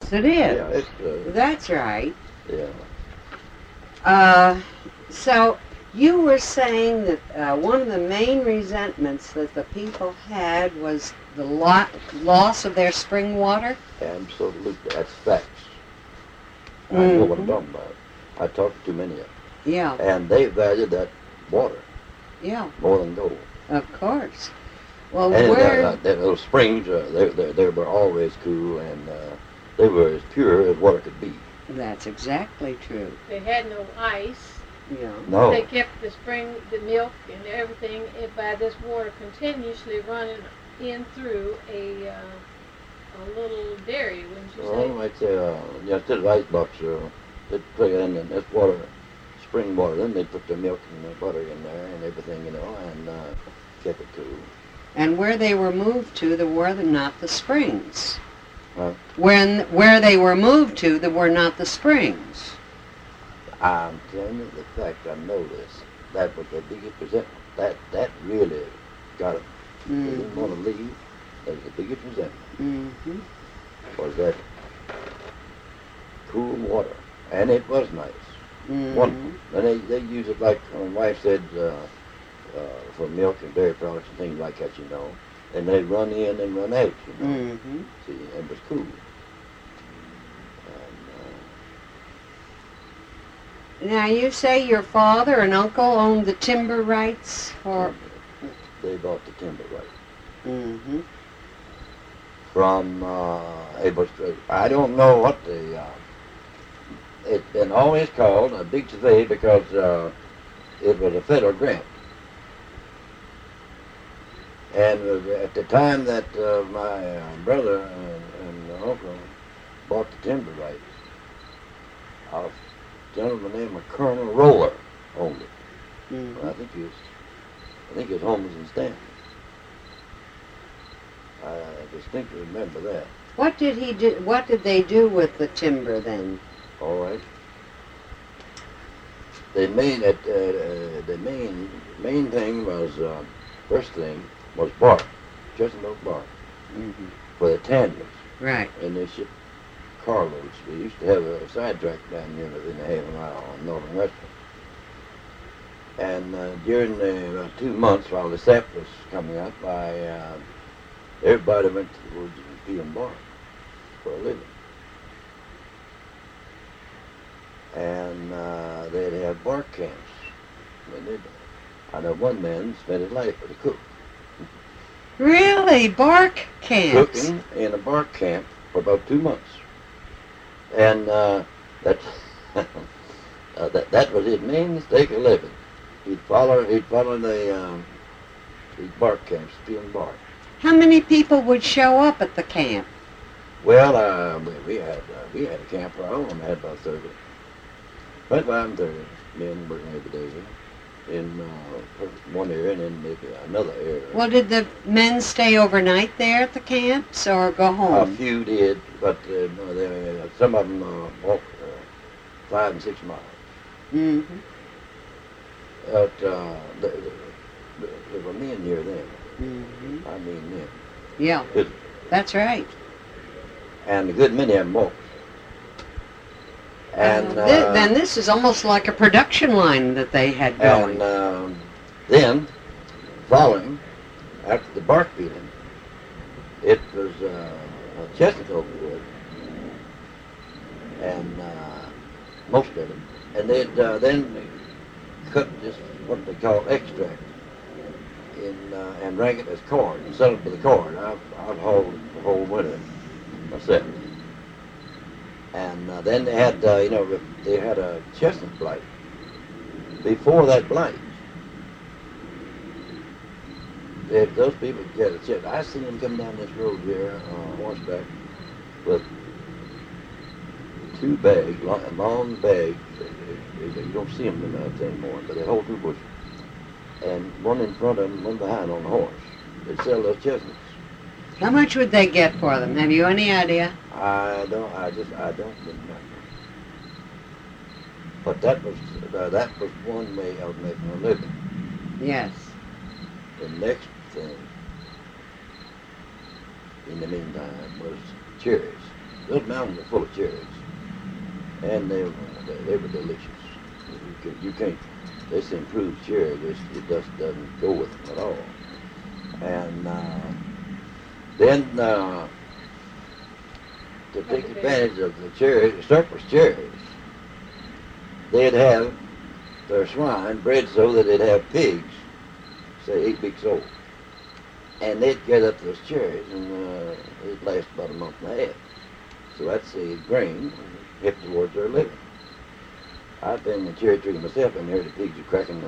Yes, it is. Yeah, it's That's right. yeah. So you were saying that one of the main resentments that the people had was the loss of their spring water? Absolutely, that's facts. I know what I'm Mhm. talking about. I talked to many of them, Yeah, and they valued that water yeah, more than gold. of course. Well, And where... those springs, they were always cool, and they were as pure as water could be. That's exactly true. They had no ice. Yeah. No, They kept the spring, the milk, and everything by this water continuously running in through a little dairy, wouldn't you well, say? I might say, instead of ice box, they'd put in this water, spring water. Then they'd put the milk and the butter in there and everything, and kept it cool. And where they were moved to, there were not the springs. Huh? Where they were moved to, there were not the springs. I'm telling you the fact, I know this. That was the biggest resentment. That really got them. They didn't want to leave. That was the biggest resentment. Mm-hmm. Was that cool water. And it was nice. Mm-hmm. Wonderful. And they use it like my wife said, for milk and dairy products and things like that, you know. And they run in and run out, you know. Mm-hmm. See, it was cool. Now, you say your father and uncle owned the timber rights for... They bought the timber right Mm-hmm. from, it was, I don't know what it's been always called a big survey because it was a federal grant. And at the time that my brother and uncle bought the timber rights, a gentleman named Colonel Roller owned it. Mm-hmm. I think his home was in Stanton. I distinctly remember that. What did he do? What did they do with the timber then? All right. They made it. The main thing was first thing was bark, chestnut oak bark Mm-hmm. for the tandems, Right. and they shipped carloads. We used to have a sidetrack down here within a half a mile on Northern Western. And during the 2 months while the sap was coming up, everybody went to the woods and peeling bark for a living. And they'd have bark camps. I know one man spent his life as a cook. Really? Bark camps? Cooking in a bark camp for about 2 months. And that was his main mistake of living. He'd follow the bark camps, peeling bark. How many people would show up at the camp? Well, we had a camp of our own. We had about 25 and 30 men working every day in one area and then maybe another area. Well, did the men stay overnight there at the camps or go A home? few did, but no, some of them walked 5 and 6 miles. Mm-hmm. But there were men here then. Mm-hmm. I mean men. Yeah, Good. that's right. And a good many of them walked. And Then this is almost like a production line that they had going. and then, following, after the bark peeling, it was chestnut oak wood, and most of it. And they'd then cut this, what they call extract, and drank it as corn, and sell it for the corn. I've hauled the whole winter myself. And then they had, they had a chestnut blight. Before that blight, those people get a chestnut. I seen them come down this road here on horseback with 2 bags, long bags. You don't see them anymore, but they hold 2 bushels. And one in front of them, one behind on the horse. They sell those chestnuts. How much would they get for them? Have you any idea? I don't remember. But that was one way of making a living. Yes. The next thing, in the meantime, was cherries. those mountains were full of cherries, and they were delicious. You can't. This improved cherry, it just doesn't go with them at all. And then to take advantage of the cherries, surplus cherries, they'd have their swine bred so that they'd have pigs, say 8 weeks old. And they'd get up those cherries, and it'd last about a month and a half. So that's the grain hip towards their living. I've been in the cherry tree myself, and there the pigs are cracking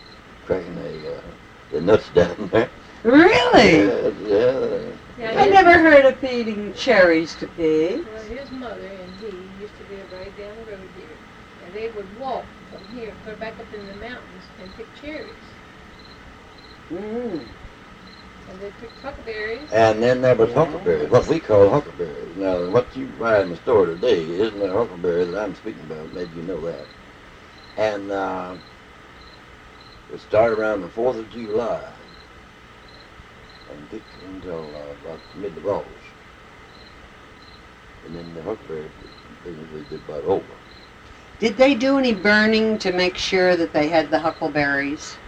the nuts down there. Really? Yeah. I never heard of feeding cherries to pigs. Well, his mother and he used to live right down the road here. And they would walk from here, go back up in the mountains and pick cherries. Mm. And they picked huckleberries. And then there was huckleberries, what we call huckleberries. Now, what you buy in the store today isn't the huckleberry that I'm speaking about. Maybe you know that. And it started around the 4th of July and picked until about mid of August. And then the huckleberry business was just about over. Did they do any burning to make sure that they had the huckleberries?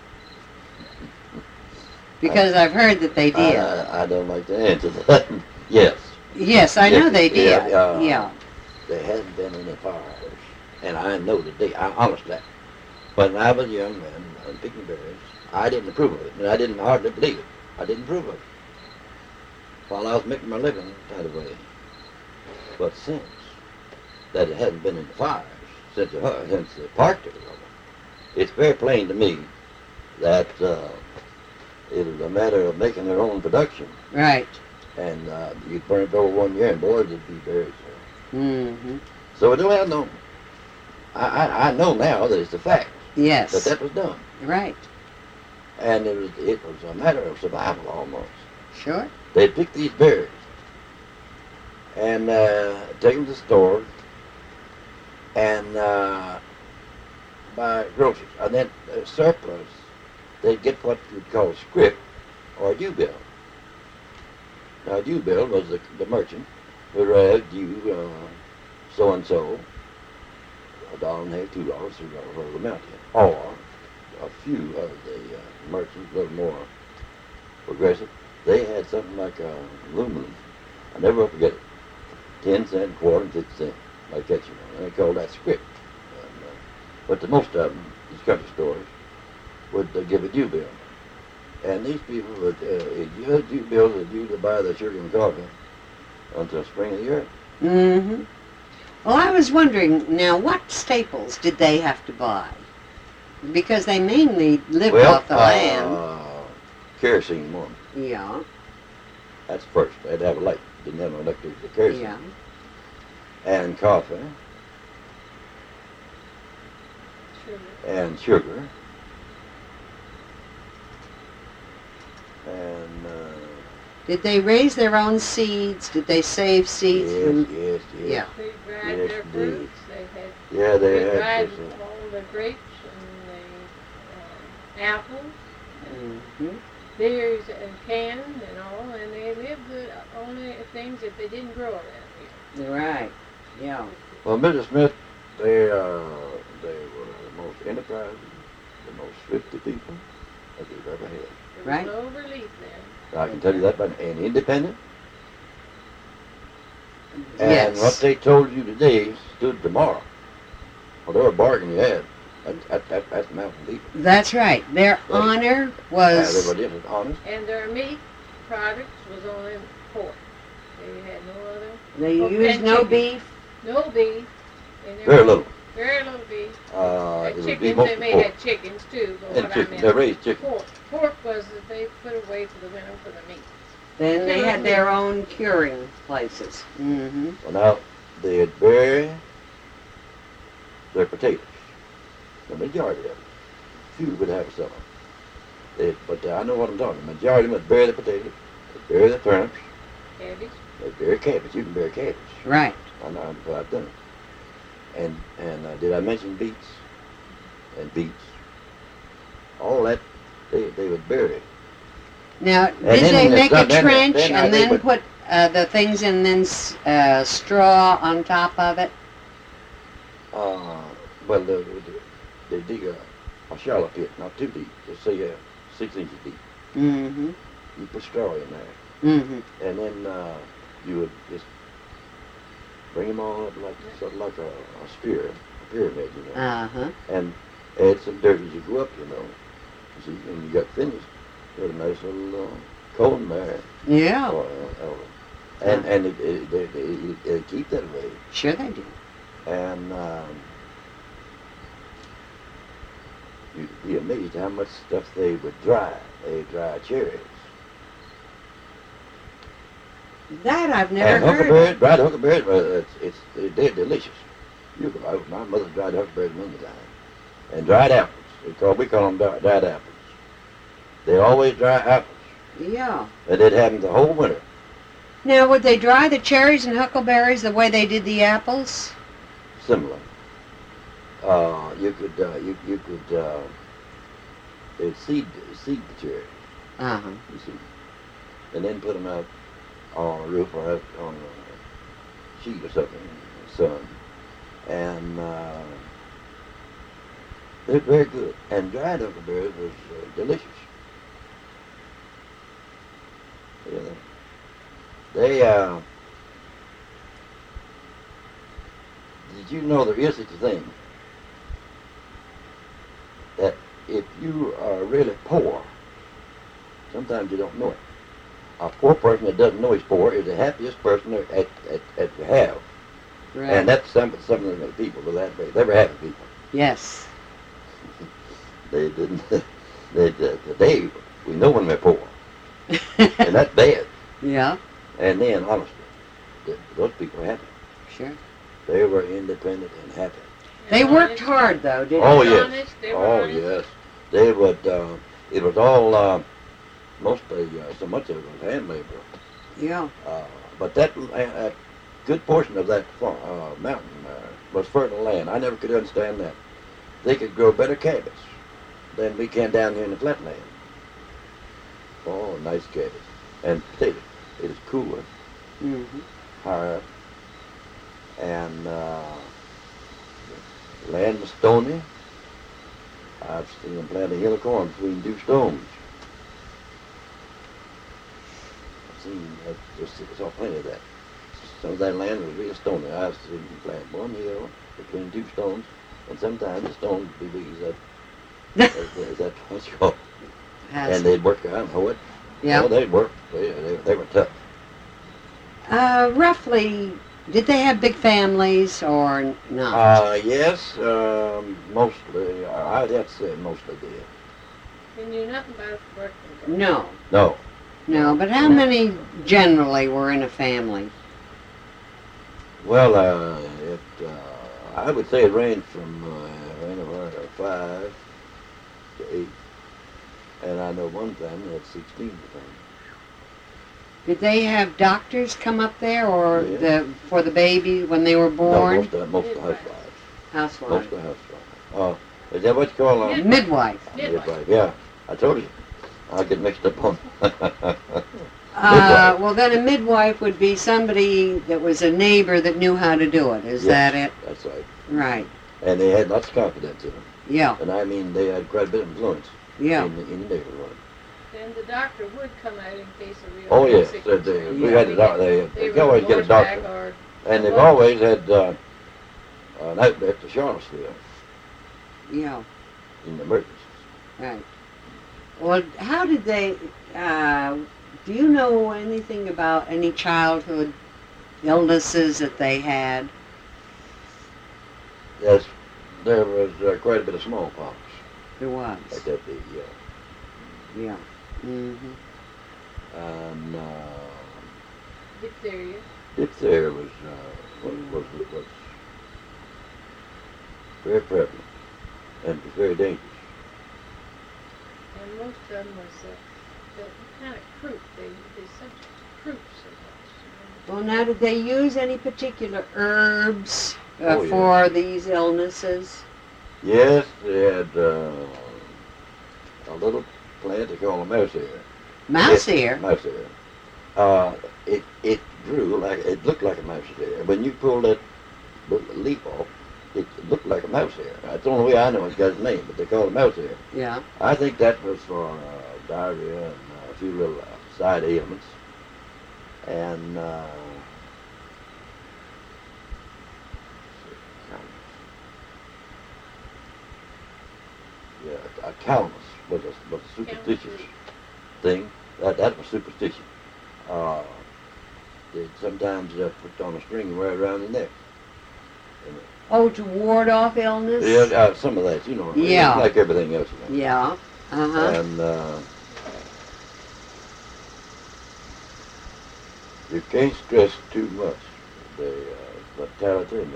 Because I've heard that they did. I don't like to answer that. Yes. Yes, I know they did. Yeah. There hadn't been any fires. And I know today, honestly, when I was a young man picking berries, I didn't approve of it. And I didn't hardly believe it. I didn't approve of it. While I was making my living that way. But since that it hadn't been in the fires, since the park took it over, it's very plain to me that it was a matter of making their own production. Right. And you'd burn it over 1 year, and boy, it'd be berries. Mm-hmm. So I don't have no. I know now that it's a fact. Yes. That was done. Right. And it was a matter of survival almost. Sure. They'd pick these berries and take them to the store and buy groceries. And then surplus, they'd get what you'd call scrip or a due bill. Now, a due bill was the merchant who read you so-and-so, $1.50, $2, $3, whatever the amount is. Or a few of the merchants, a little more progressive, they had something like aluminum. I never will forget it. 10 cent, quarter, and 50 cent. Like that, you know. And they called that scrip. But the most of them, these country stores, would give a due bill. And these people would, due bills would usually buy the sugar and coffee until spring of the year. Mm-hmm. Well, I was wondering, now, what staples did they have to buy? Because they mainly lived off the land. Kerosene one. Yeah. That's first. They had to have a light. Didn't have no electric, the kerosene. Yeah. And coffee. Sugar. And sugar. And Did they raise their own seeds? Did they save seeds? yes. Yeah. They dried Yes, their they fruits. They had Yeah, they they had dried this, all the grapes and the apples, Mm-hmm. berries and canned and all, and they lived good on the things that they didn't grow around here. Right. Yeah. Well, Mrs. Smith, they were the most enterprising, the most thrifty people that we've ever had. There was Right. no relief then. I can tell you that, but and independent. Yes. And what they told you today stood tomorrow. Whatever bargain you had, that's mountain people. That's right. Their honor was... Everybody is honest. And their meat products was only pork. They had no other. They Oh, used and no chicken. beef. No beef. And there Very was little. Very little beef. It Had would be chickens, most they of may pork. have chickens too, but And what chicken. I They meant raised chicken. pork. Pork was that they put away for the winter for the meat. Then they had their own curing places. Mm-hmm. Well, now, they'd bury their potatoes. The majority of them. Few would have some. But I know what I'm talking about. The majority of them would bury the potatoes, they'd bury the turnips, Cabbage. they'd bury cabbage. You can bury cabbage. Right. I know I've done it. And did I mention beets? And beets. All that, they would bury. Now, then did they in the make a sun- then- trench then I and think then what- put the things and then straw on top of it? Well, they dig a shallow pit, not too deep, just say 6 inches deep. Mm-hmm. You put straw in there, Mm-hmm. and then you would just bring them all up like sort of like a sphere, a pyramid, you know. Uh-huh. And add some dirt as you go up, you know. You see, when you got finished, put a nice little cone there. Yeah. And they keep that way. Sure they do. And you'd be amazed how much stuff they would dry. They dry cherries. That I've never And heard huckleberries, of. dried huckleberries, they're delicious. My mother dried huckleberries many times. And dried apples. We call them dried apples. They always dry apples. Yeah. And they'd have them the whole winter. Now, would they dry the cherries and huckleberries the way they did the apples? Similar. You could they'd seed the cherries. Uh-huh. You see, and then put them out on a roof or out on a sheet or something in the sun, and they're very good. And dried huckleberries was delicious. Yeah, they did you know there is such a thing that if you are really poor, sometimes you don't know it. A poor person that doesn't know he's poor is the happiest person that you have. Right. And that's some of the people, they were happy people. Yes. They didn't, today we know when they're poor. And that's bad. Yeah. And then, honestly, those people were happy. Sure. They were independent and happy. They worked hard, though, didn't Oh, they? yes. Honest, they were Oh, honest. yes. They would, it was all, mostly, so much of it was hand labor. Yeah. But that good portion of that mountain was fertile land. I never could understand that. They could grow better cabbage than we can down here in the flatland. Oh, nice cabbage. And potatoes. It is cooler, Mm-hmm. higher up. And the land was stony. I've seen them plant a hill of corn between two stones. I've seen saw plenty of that. Some of that land was real stony. I've seen them plant one hill between two stones, and sometimes the stones would be big as that. Is that what you call? And they'd work around hoe it. Yeah. Oh, they'd work. They were tough. Roughly, did they have big families or not? Yes, mostly. I'd have to say mostly did. They knew nothing about working. No. No. No, but how many generally were in a family? Well, I would say it ranged from 5 to 8. And I know one family had 16 of them. Did they have doctors come up there, or Yeah. for the baby when they were born? No, most of the housewives. Housewife. Most of the housewives. Is that what you call them? Midwife. Midwife. Yeah, I told you. I get mixed up on. Well, then a midwife would be somebody that was a neighbor that knew how to do it. Is that it? That's right. Right. And they had lots of confidence in them. Yeah. And I mean, they had quite a bit of influence Yeah. in the neighborhood. And the doctor would come out in case of real Oh, yes. sickness. We had the doctor. They were always get a horseback doctor. or- And they've always had an outlet to Charlottesville Yeah. in emergencies. Right. Well, how did they? Do you know anything about any childhood illnesses that they had? Yes, there was quite a bit of smallpox. There was. Like that big, Yeah. Mm-hmm. And diphtheria. diphtheria was very prevalent and was very dangerous. And most of them was the kind of croup. They subject to croup so much. Well, now, did they use any particular herbs Oh, yeah. for these illnesses? Yes, they had a little plant they call a mouse ear. Mouse ear. Mouse ear. It grew like, it looked like a mouse hair. When you pulled that leaf off, it looked like a mouse hair. That's the only way I know it got its name, but they call it mouse hair. Yeah. I think that was for diarrhea and a few little side ailments. And yeah, a calamus was a superstitious thing. That was superstition. They'd sometimes put on a string and wear it around the neck. Oh, to ward off illness? Yeah, some of that, you know. Yeah. Like everything else. You know. Yeah. Uh-huh. And you can't stress too much the vitality and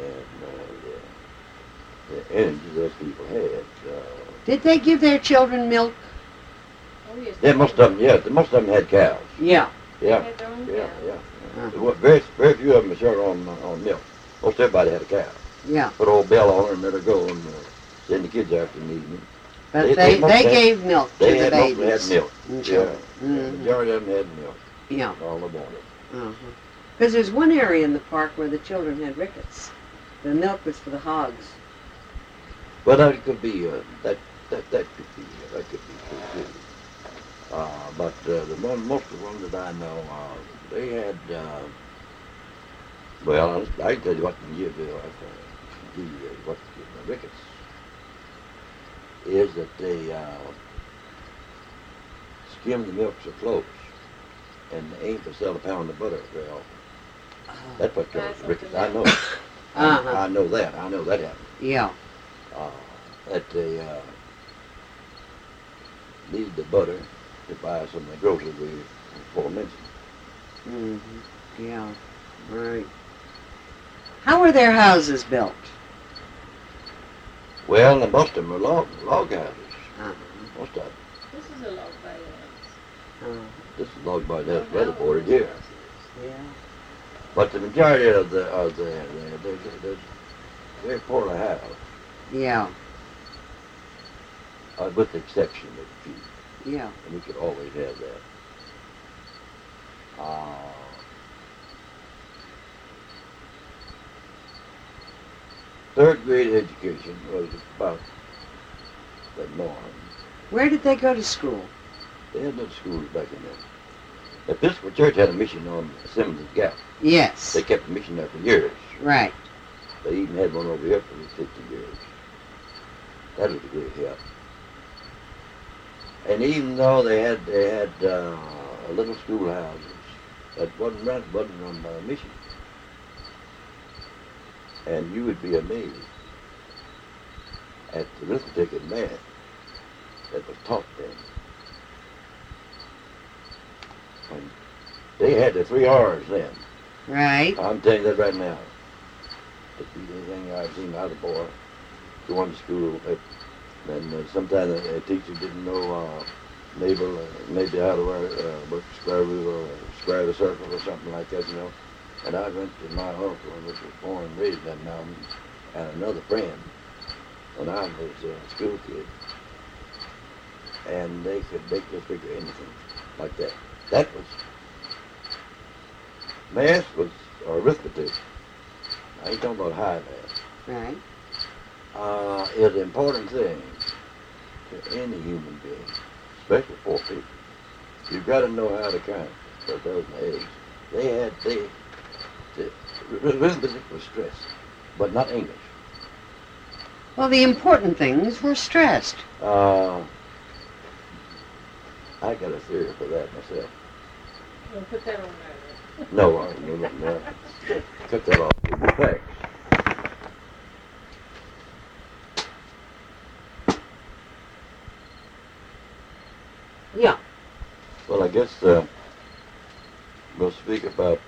the energy those people had. Did they give their children milk? Oh, yes. Yeah, most of them, yeah. Most of them had cows. Yeah. Yeah, They had their own yeah, cows. yeah. Uh-huh. There were very few of them were short on milk. Most everybody had a cow. Yeah. Put an old bell on her and let her go and send the kids out in the evening. But They they gave milk to They the mostly babies. had milk. And Yeah. children. The Mhm. majority of them had milk. Yeah. All they wanted. Because there's one area in the park where the children had rickets. The milk was for the hogs. Well, that could be that could be true too. But most of the ones that I know, they had. Well, I can tell you what can give what the rickets is that they skim the milk so close, and they aim to sell a pound of butter very often. That's what causes rickets. I know. Uh-huh. I know that. I know that happened. Yeah. That they needed the butter to buy some of the groceries we before mentioned. Mm-hmm. Yeah. Right. How were their houses built? Well, and most of them were log houses. Uh-huh. Most of them. This is a log by house. Uh-huh. This is log by house weatherboarded here. Yeah. But the majority of they're very poorly housed, Yeah. with the exception of a few. Yeah. And we could always have that. Third grade education was about the norm. Where did they go to school? They had no schools back in then. The Episcopal Church had a mission on Simmons Gap. Yes. They kept the mission there for years. Right. They even had one over here for 50 years. That was a great help. And even though they had little schoolhouses that wasn't run by a mission, and you would be amazed at the arithmetic and math that was taught then. And they had the 3 R's then. Right. I'm telling you that right now. To beat anything I've seen out of boy going to school, and sometimes a teacher didn't know maybe how to work square root or square the circle or something like that, you know. And I went to my uncle, which was born and raised in that mountain, and another friend when I was a school kid, and they could figure anything like that. That was math was arithmetic. I ain't talking about high math. Right. Is an important thing to any human being, especially poor people. You've got to know how to count for those eggs. Arithmetic was stressed, but not English. Well, the important things were stressed. I got a theory for that myself. We'll put that on there. No. Cut that off. Thanks. Yeah. Well, I guess we'll speak about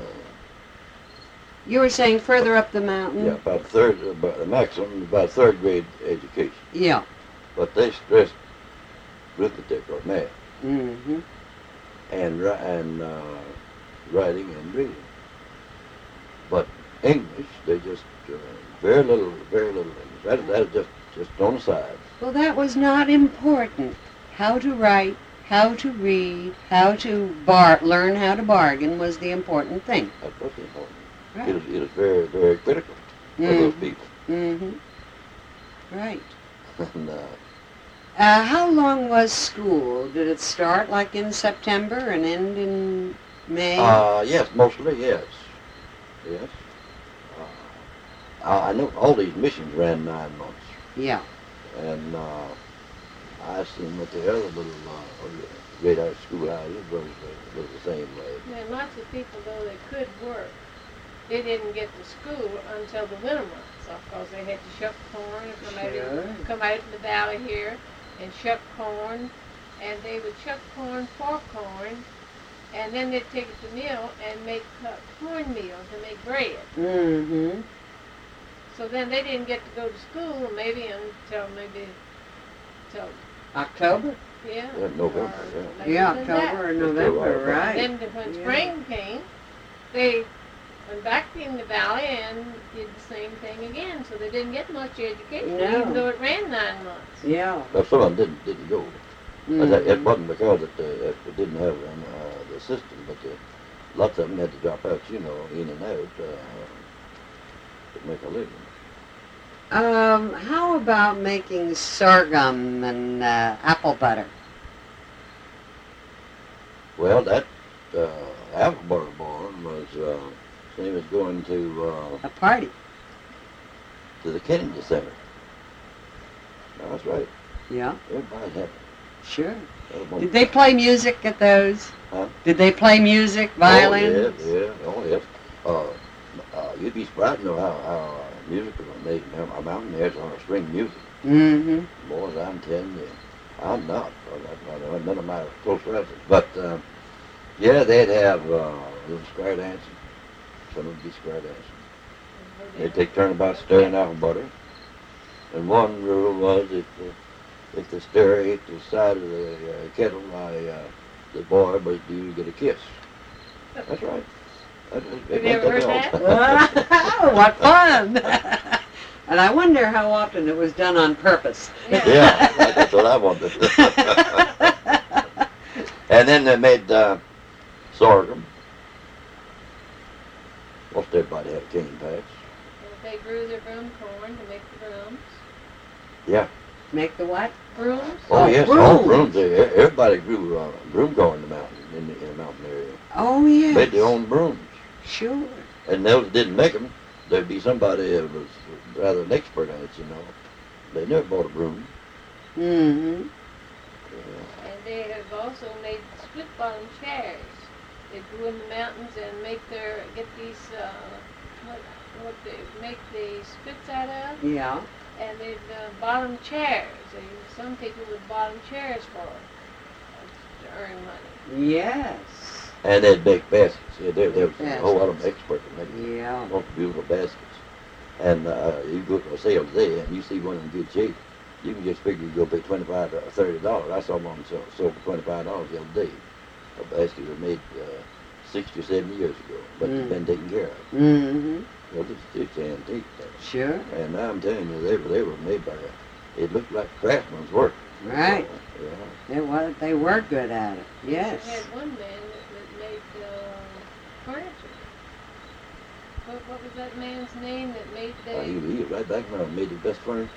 You were saying further up the mountain? about the maximum, about third grade education. Yeah. But they stressed arithmetic or math Mm-hmm. and writing and reading. But English, they just very little English. That is just on the side. Well, that was not important. How to write, how to read, how to learn how to bargain was the important thing. That was important. Right. It was very, very critical for those people. Mm-hmm. Right. And, How long was school? Did it start like in September and end in May? yes, mostly, yes. Yes. I know all these missions ran 9 months. Yeah. And I seen that the other little great art schoolhouses was the same way. And lots of people, though they could work, they didn't get to school until the winter months, of course. They had to shuck corn and come out in the valley here and shuck corn, and they would shuck corn for corn, and then they'd take it to mill and make cornmeal to make bread. Mm-hmm. So then they didn't get to go to school until October? yeah, November, or yeah. Yeah, later than that. October or November, right. Then when Yeah. spring came, they went back in the valley and did the same thing again. So they didn't get much education, No. even though it ran 9 months. Yeah. But some of them didn't go. It wasn't because it didn't have the system, but lots of them had to drop out, in and out to make a living. How about making sorghum and apple butter? Well, that apple butter barn was same as going to A party? the Kennedy Center. That's right. Yeah, Everybody's happy. sure. Everybody- Did they play music at those? Huh? Did they play music, violins? Oh yes. You'd be surprised to know how musical they mountaineers on a string music. Mm-hmm. Boys, I'm telling you, I'm not. I'm none of my close relatives. But yeah, they'd have little square dancing. Some would be square dancing. They'd take turn about stirring apple butter. And one rule was if the stir hit the side of the kettle, the boy was due to get a kiss. That's right. Have you ever heard that? Wow, what fun! And I wonder how often it was done on purpose. Yeah, that's what I wanted. And then they made sorghum. Most everybody had a cane patch. They grew their broom corn to make the brooms. Yeah. Make the what? Brooms? Oh, Oh, yes, brooms. all brooms. Everybody grew broom corn in the mountain, in the mountain area. Oh, yes. Made their own brooms. Sure. And those that didn't make them, there'd be somebody that was rather an expert on it, They never bought a broom. Mm-hmm. And they have also made split bottom chairs. They go in the mountains and get these what they make the spits out of, Yeah. and they've bottom chairs. Some people would bottom chairs to earn money. Yes. And they'd make baskets. Yeah, there was a whole lot of experts in making Yeah. most beautiful baskets. And you go to a sale today and you see one in good shape, you can just figure you go pay $25 or $30. I saw one sold for $25 the other day. A basket was made 60 or 70 years ago, but it's been taken care of. Mm-hmm. Well, it's antique. Sure. And I'm telling you, they were made by, it looked like craftsman's work. Right. Yeah. They were good at it. Yes. We had one man that made furniture. What was that man's name that made He was right back now, made the best furniture.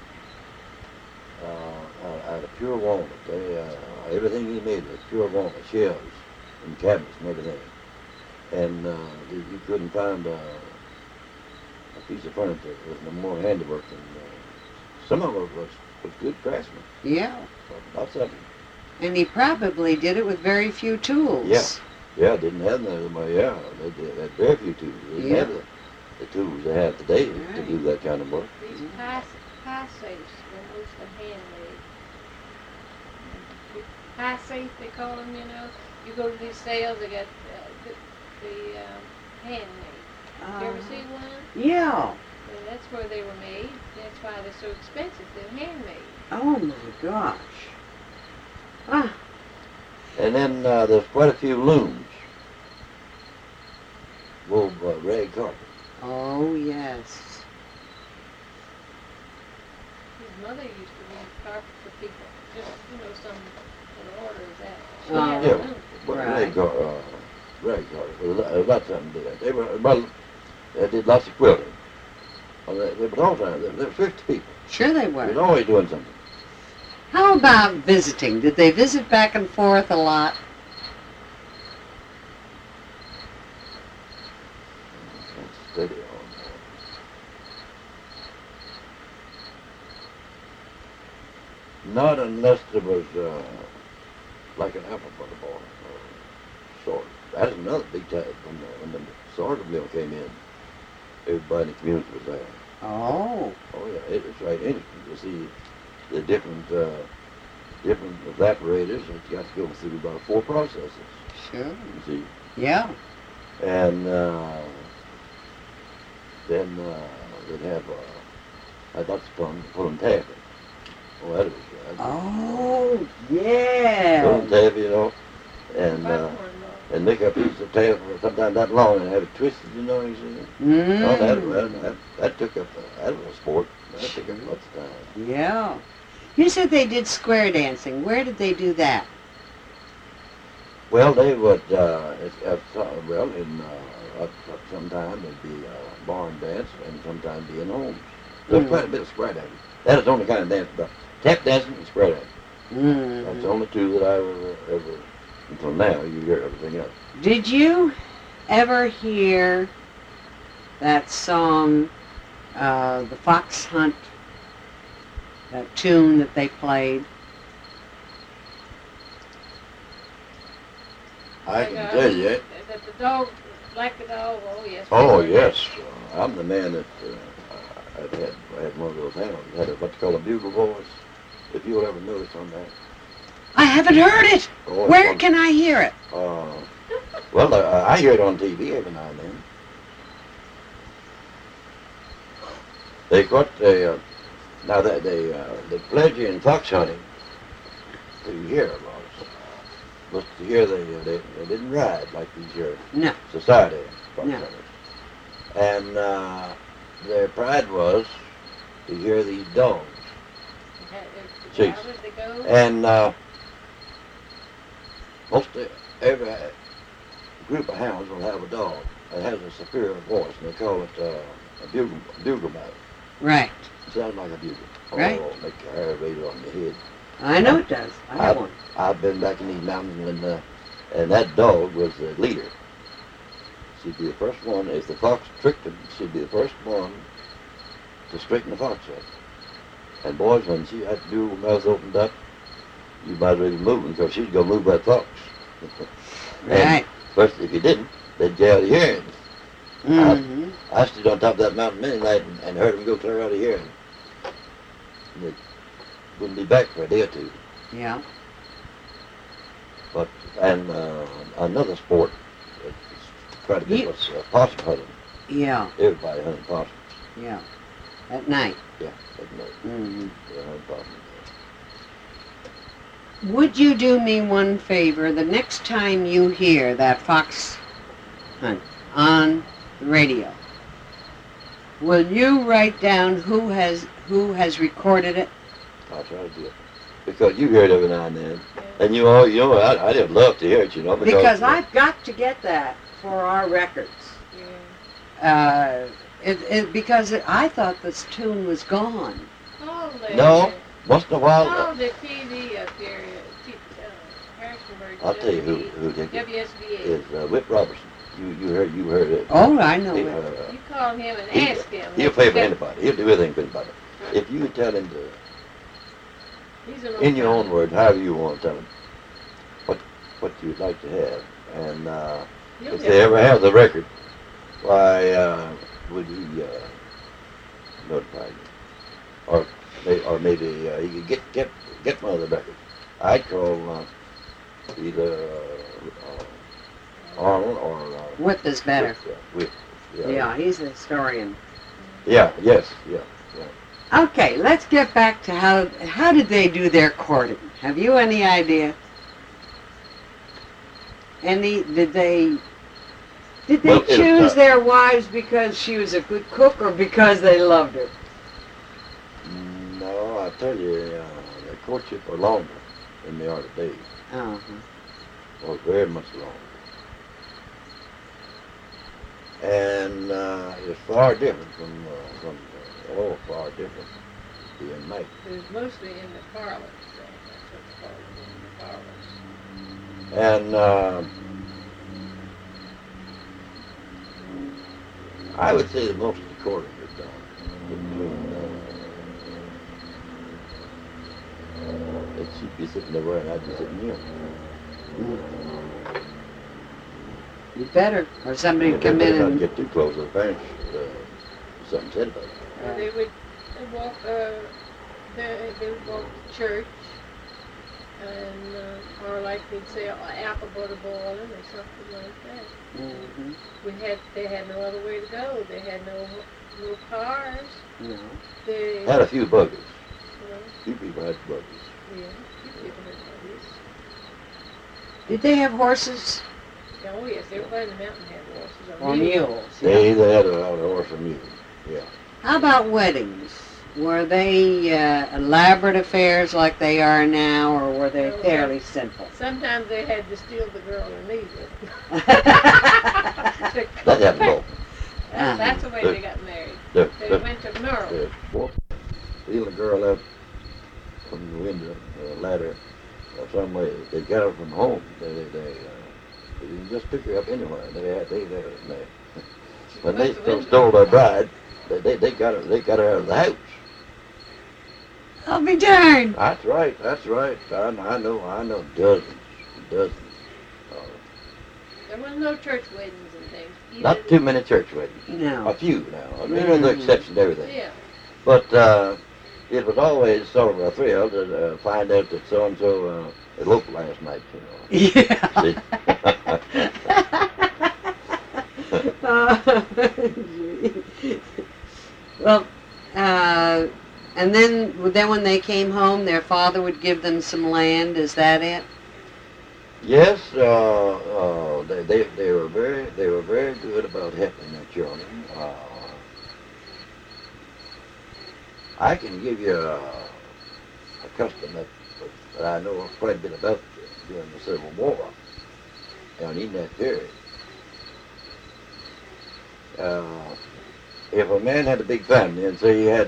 Out of pure walnut. Everything he made was pure walnut, shelves and cabinets and everything. And you couldn't find a piece of furniture that was no more handiwork than some of it was good craftsmen. Yeah. Lots of them. And he probably did it with very few tools. Yeah. Yeah, didn't have they had very few tools. They didn't have the tools they have today to do that kind of work. These pie safes were mostly handmade. Pie safe, they call them, You go to these sales, they got the handmade. Did you ever see one? Yeah. And that's where they were made. That's why they're so expensive. They're handmade. Oh my gosh. Ah. And then there's quite a few looms. Wove rag carpet. Oh yes. His mother used to weave carpet for people. Just, some in order as that. She Oh. had Yeah. a room. Well, Right. Ray Carter. There was lots of them did that. They did lots of quilting. Well, they were all time. There were 50 people. Sure they They were. was always doing something. How about visiting? Did they visit back and forth a lot? Steady on. Not unless there was like an apple butter bar or sort. That is another big time when the sorghum mill came in. Everybody in the community was there. Oh. Oh yeah, it was right interesting to see the different evaporators that you got to go through about 4 processes. Sure. You see, Yeah. and then they'd have had lots of fun pulling taffy. Oh, that was good. Oh, yeah. Pulling taffy, you know, and Popcorn though. and make up a piece of taffy sometimes that long and have it twisted, you know. You see. Mm. Oh, that took up that was a sport. That took up lots of time. Yeah. You said they did square dancing. Where did they do that? Well, they would, sometime it'd be a barn dance and sometimes be in homes. There's quite a bit of square dancing. That is the only kind of dance, but tap dancing and square dancing. Mm. That's the only two that I ever, until now, you hear everything else. Did you ever hear that song, The Fox Hunt, that tune that they played? I can tell you. That the dog, like the dog, oh yes. Oh, yes. I'm the man that I had one of those animals. Had what they call a bugle voice. If you'll ever notice on that. I haven't heard it. Oh, Where can I hear it? Well, I hear it on TV every now and then. They got now that they pledge you in fox hunting to hear a lot. But here they didn't ride like these here No. society fox No. hunters. And their pride was to hear these dogs. How Jeez. did they go? And most every group of hounds will have a dog that has a superior voice, and they call it a bugle mouth. Right. It sounds like a bugle. Right. Oh, make your hair raise on your head. I know it does. I have one. I've been back in these mountains, and that dog was the leader. She'd be the first one. If the fox tricked him, she'd be the first one to straighten the fox up. And boys, when she had the bugle mouth opened up, you might as well be moving, because she'd go move that fox. Right. First, if you didn't, they'd get out of hearing. Mm-hmm. I stood on top of that mountain many nights and heard them go clear out of hearing. And they wouldn't be back for a day or two. Yeah. But another sport, it's quite a bit, was possum hunting. Yeah. Everybody hunted possums. Yeah. At night. Yeah, at night. Mm-hmm. They hunted possums. Would you do me one favor? The next time you hear that fox hunt on the radio, will you write down who has recorded it? I'll try to do it. Because you hear it every now and then. And I'd have loved to hear it, Because I've got to get that for our records. Yeah. Because I thought this tune was gone. Oh, they No, once in a while, Oh, the TV up here, Harrisonburg. I'll tell you who did it. WSBA. Is Whip Robertson. You heard it. Oh, I know He, it. You call him and he- ask him. He'll pay for anybody. He'll do everything for anybody. If you tell him to, He's an in your old own words, however you want to tell him, what you'd like to have, and He'll if get they it. ever have the record, why would he notify you? Or maybe he could get one of the records. I'd call either Arnold or Whip is better. Whip, Yeah, he's a historian. Yeah. Yes. Yeah. Okay, let's get back to how did they do their courting? Have you any idea? Did they Well, it- choose their wives because she was a good cook or because they loved her? No, I tell you, the courtship was longer. than they are today. Uh-huh. Was very much longer. And it's far different from far different being night. It was mostly in the parlors. That's what they called it, in the parlors. And I would say that most of the courting is done between. She'd be sitting there and I'd be sitting here. You better, or somebody would come in Not and... get too close to the bench. Something said about it. Well, they would walk. They would walk to church, and or like they'd say apple butter boiling or something like that. Mhm. They had no other way to go. They had no cars. No. They Had a few buggies. you know, Few people had buggies. yeah, people had buggies. Did they have horses Oh yes, everybody in the mountain had horses or mules? They either had a horse or mule. Yeah. How about weddings? Were they elaborate affairs like they are now, or were they No, fairly simple? Sometimes they had to steal the girl and leave her. That happened all. That's the way they got married. The, They the, went to Merle. the, steal the girl up from the window, ladder, or some way. They got her from home. They just took her up anywhere. When they stole their bride, they got her out of the house. I'll be darned. That's right. I know dozens. There was no church weddings and things. Not too many church weddings. A No. few now. There's the exception to everything. Yeah. But it was always sort of a thrill to find out that so-and-so eloped last night, Yeah. See? Well, and then when they came home, their father would give them some land. Is that it? Yes, they were very good about helping their children. I can give you a custom that I know quite a bit about during the Civil War, and in that period. If a man had a big family, and say he had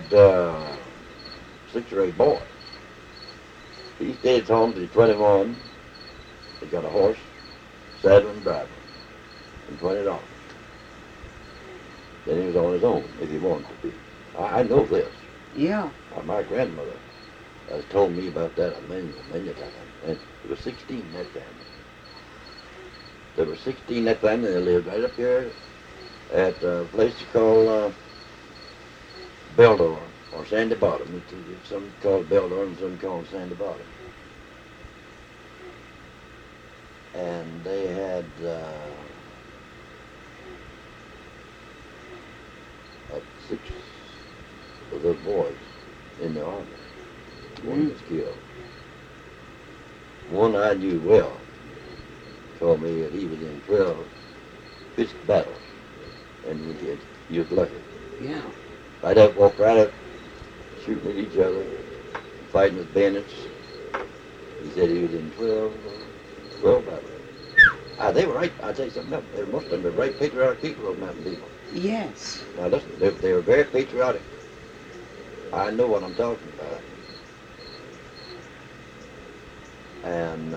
6 or 8 boys, he stayed at home till he was 21. He got a horse, saddle, and driver, and $20. Then he was on his own if he wanted to be. I know this. Yeah. My grandmother has told me about that many times. And there were 16 in that family. There were 16 in that family. They lived right up here at a place called Beldor, or Sandy Bottom. It's some called Beldor and some called Sandy Bottom. And they had 6 of those boys in the army. One was killed. One I knew well told me that he was in 12 fist battles, and he was lucky. Yeah. Walked right up, shooting at each other, fighting with bayonets. He said he was in 12 battles. They were right. I'll tell you something else. They must have been right patriotic people, those mountain people. Yes. Now listen, they were very patriotic. I know what I'm talking about. And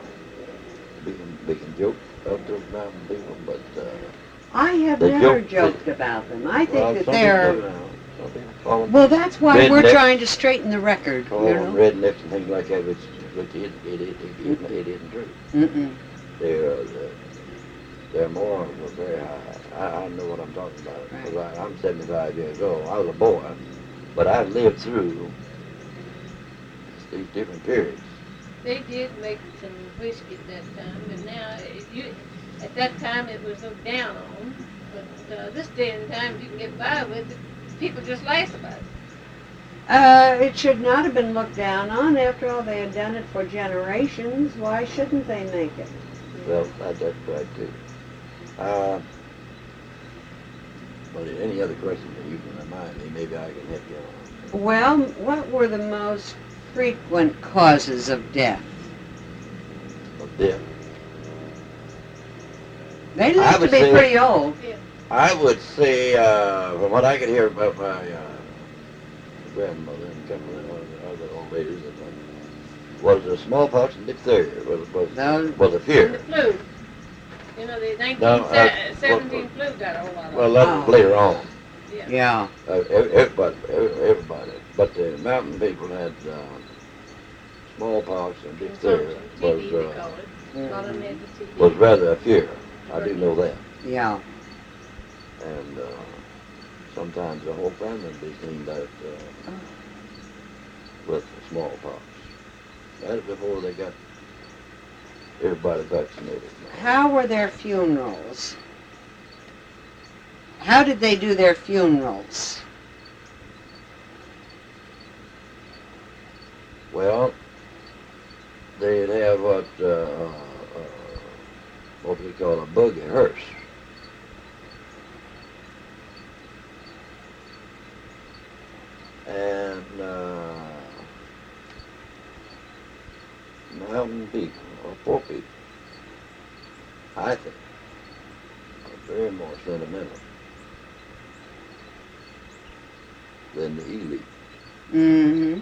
we can joke about those mountain people, but I have They never joke- joked about them. I think that some they're... people do now. Some people call them, Well, that's why we're redneck. trying to straighten the record, call you them know? rednecks and things like that, which it isn't true. Mm-mm. Their morals were very high. I know what I'm talking about. Right. 'Cause I'm 75 years old. I was a boy, but I've lived through these different periods. They did make some whiskey at that time, but now, at that time it was looked down on. But this day and time, you can get by with it. People just laugh about it. It should not have been looked down on. After all, they had done it for generations. Why shouldn't they make it? Well, that's right too. Well, any other questions that you can remind me, maybe I can help you on. Well, what were the most frequent causes of death? Yeah. They I look to would be say- pretty old. I would say, from what I could hear about my grandmother and a couple of other old ladies, that was the smallpox and diphtheria was a And fear. the flu. You know, the No, 1917 flu got a whole lot of Well, it. that was later on. Yeah. Yeah. Everybody. But the mountain people had smallpox and diphtheria Consumption, TB they was call it. A lot of them had the TB. was rather a fear. I do know that. Yeah. And sometimes the whole family would be cleaned out with smallpox. That was before they got everybody vaccinated. How were their funerals? How did they do their funerals? Well, they'd have what we call a buggy hearse. And mountain people, or poor people, I think, are very more sentimental than the elite. Mm-hmm.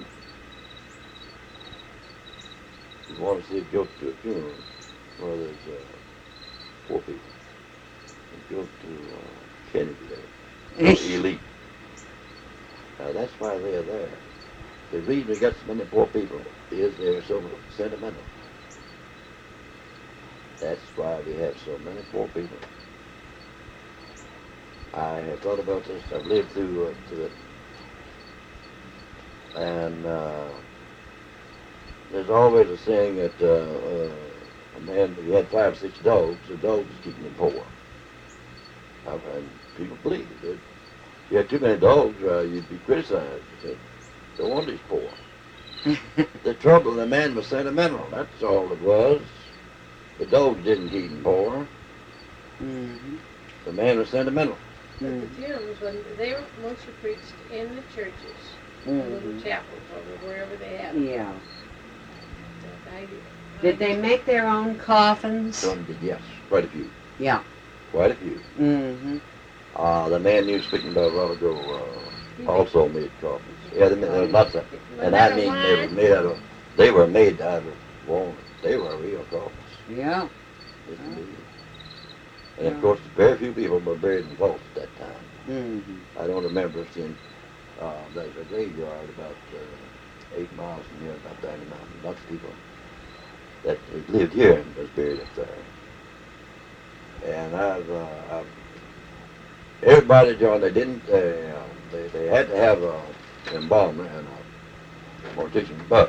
You want to see a joke to a funeral where there's poor people. A joke to Kennedy there. The elite. Now that's why they're there. The reason we got so many poor people is they're so sentimental. That's why we have so many poor people. I have thought about this. I've lived through it. And there's always a saying that a man, if he had 5 or 6 dogs, the dog was keeping him poor. And people believe it. If you had too many dogs, you'd be criticized. You said, no wonder he's poor. The trouble, the man was sentimental. That's all it was. The dogs didn't keep him poor. Mm-hmm. The man was sentimental. But the funerals, they were mostly preached in the churches, little chapels, or wherever they had them. Yeah. I Did they make their own coffins? Some did, yes. Quite a few. Yeah. Quite a few. Mm-hmm. The man you were speaking about a while ago also made coffins. Yeah, there were lots of, and I mean they were made out of walnut. They were real coffins. Yeah. Yes, indeed. And of course, very few people were buried in vaults at that time. Mm-hmm. I don't remember seeing, there's a graveyard about 8 miles from here, about Baggy Mountain. Lots of people that lived here and was buried up there. And everybody joined. They didn't. They had to have an embalmer and a mortician, but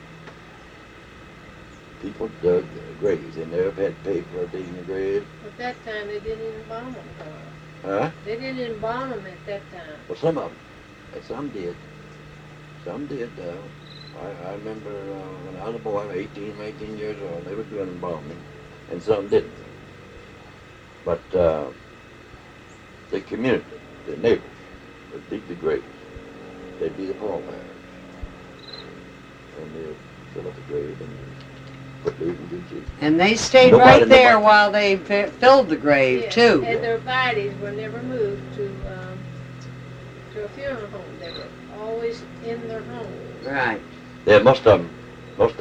people dug graves. They never had to pay for digging a grave. At that time, they didn't embalm them. Huh? They didn't embalm them at that time. Well, some of them. Some did. Some did. I remember when I was a boy, 18, 19 years old, they were doing embalming, and some didn't. But the community, the neighbors, would dig the graves. They'd be the pallbearers. And they'd fill up the grave and put leaves in good shape. And they stayed Nobody- right there while they filled the grave, Yeah, too. and their bodies were never moved to a funeral home. They were always in their home. Right. Yeah, most of them were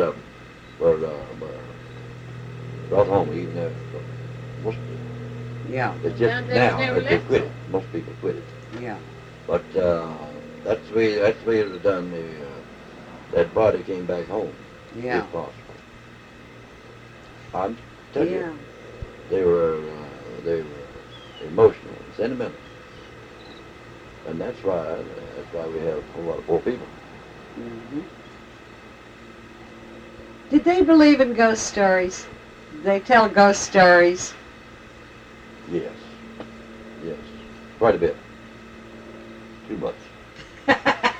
brought home even there. Most of them. Yeah. It's just Now now never that they left quit it. home. Most people quit it. Yeah. But that's the way it was done. That body came back home, Yeah. if possible. I'm telling Yeah. you, they were emotional, and sentimental, and that's why we have a whole lot of poor people. Mm-hmm. Did they believe in ghost stories? Did they tell ghost stories? Yes, quite a bit. Too much. I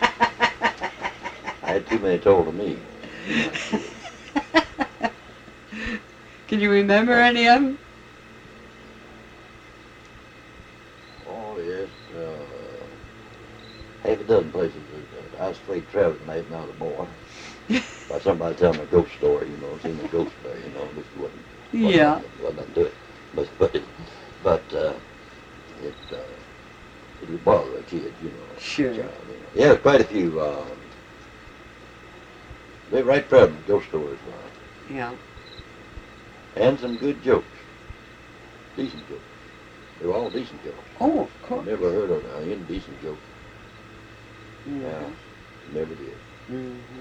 had too many told to me. Can you remember any of them? Oh yes, half a dozen places. I was afraid to travel at night when I was a boy. by somebody telling a ghost story, seen a ghost there, which Yeah. wasn't nothing to it. But it would bother a kid, Sure. Child, Yeah, quite a few. They're right prevalent ghost stories, Yeah. and some good jokes, decent jokes. They were all decent jokes. Oh, of I course. never heard of an indecent joke. Mhm. Yeah, never did. Mhm.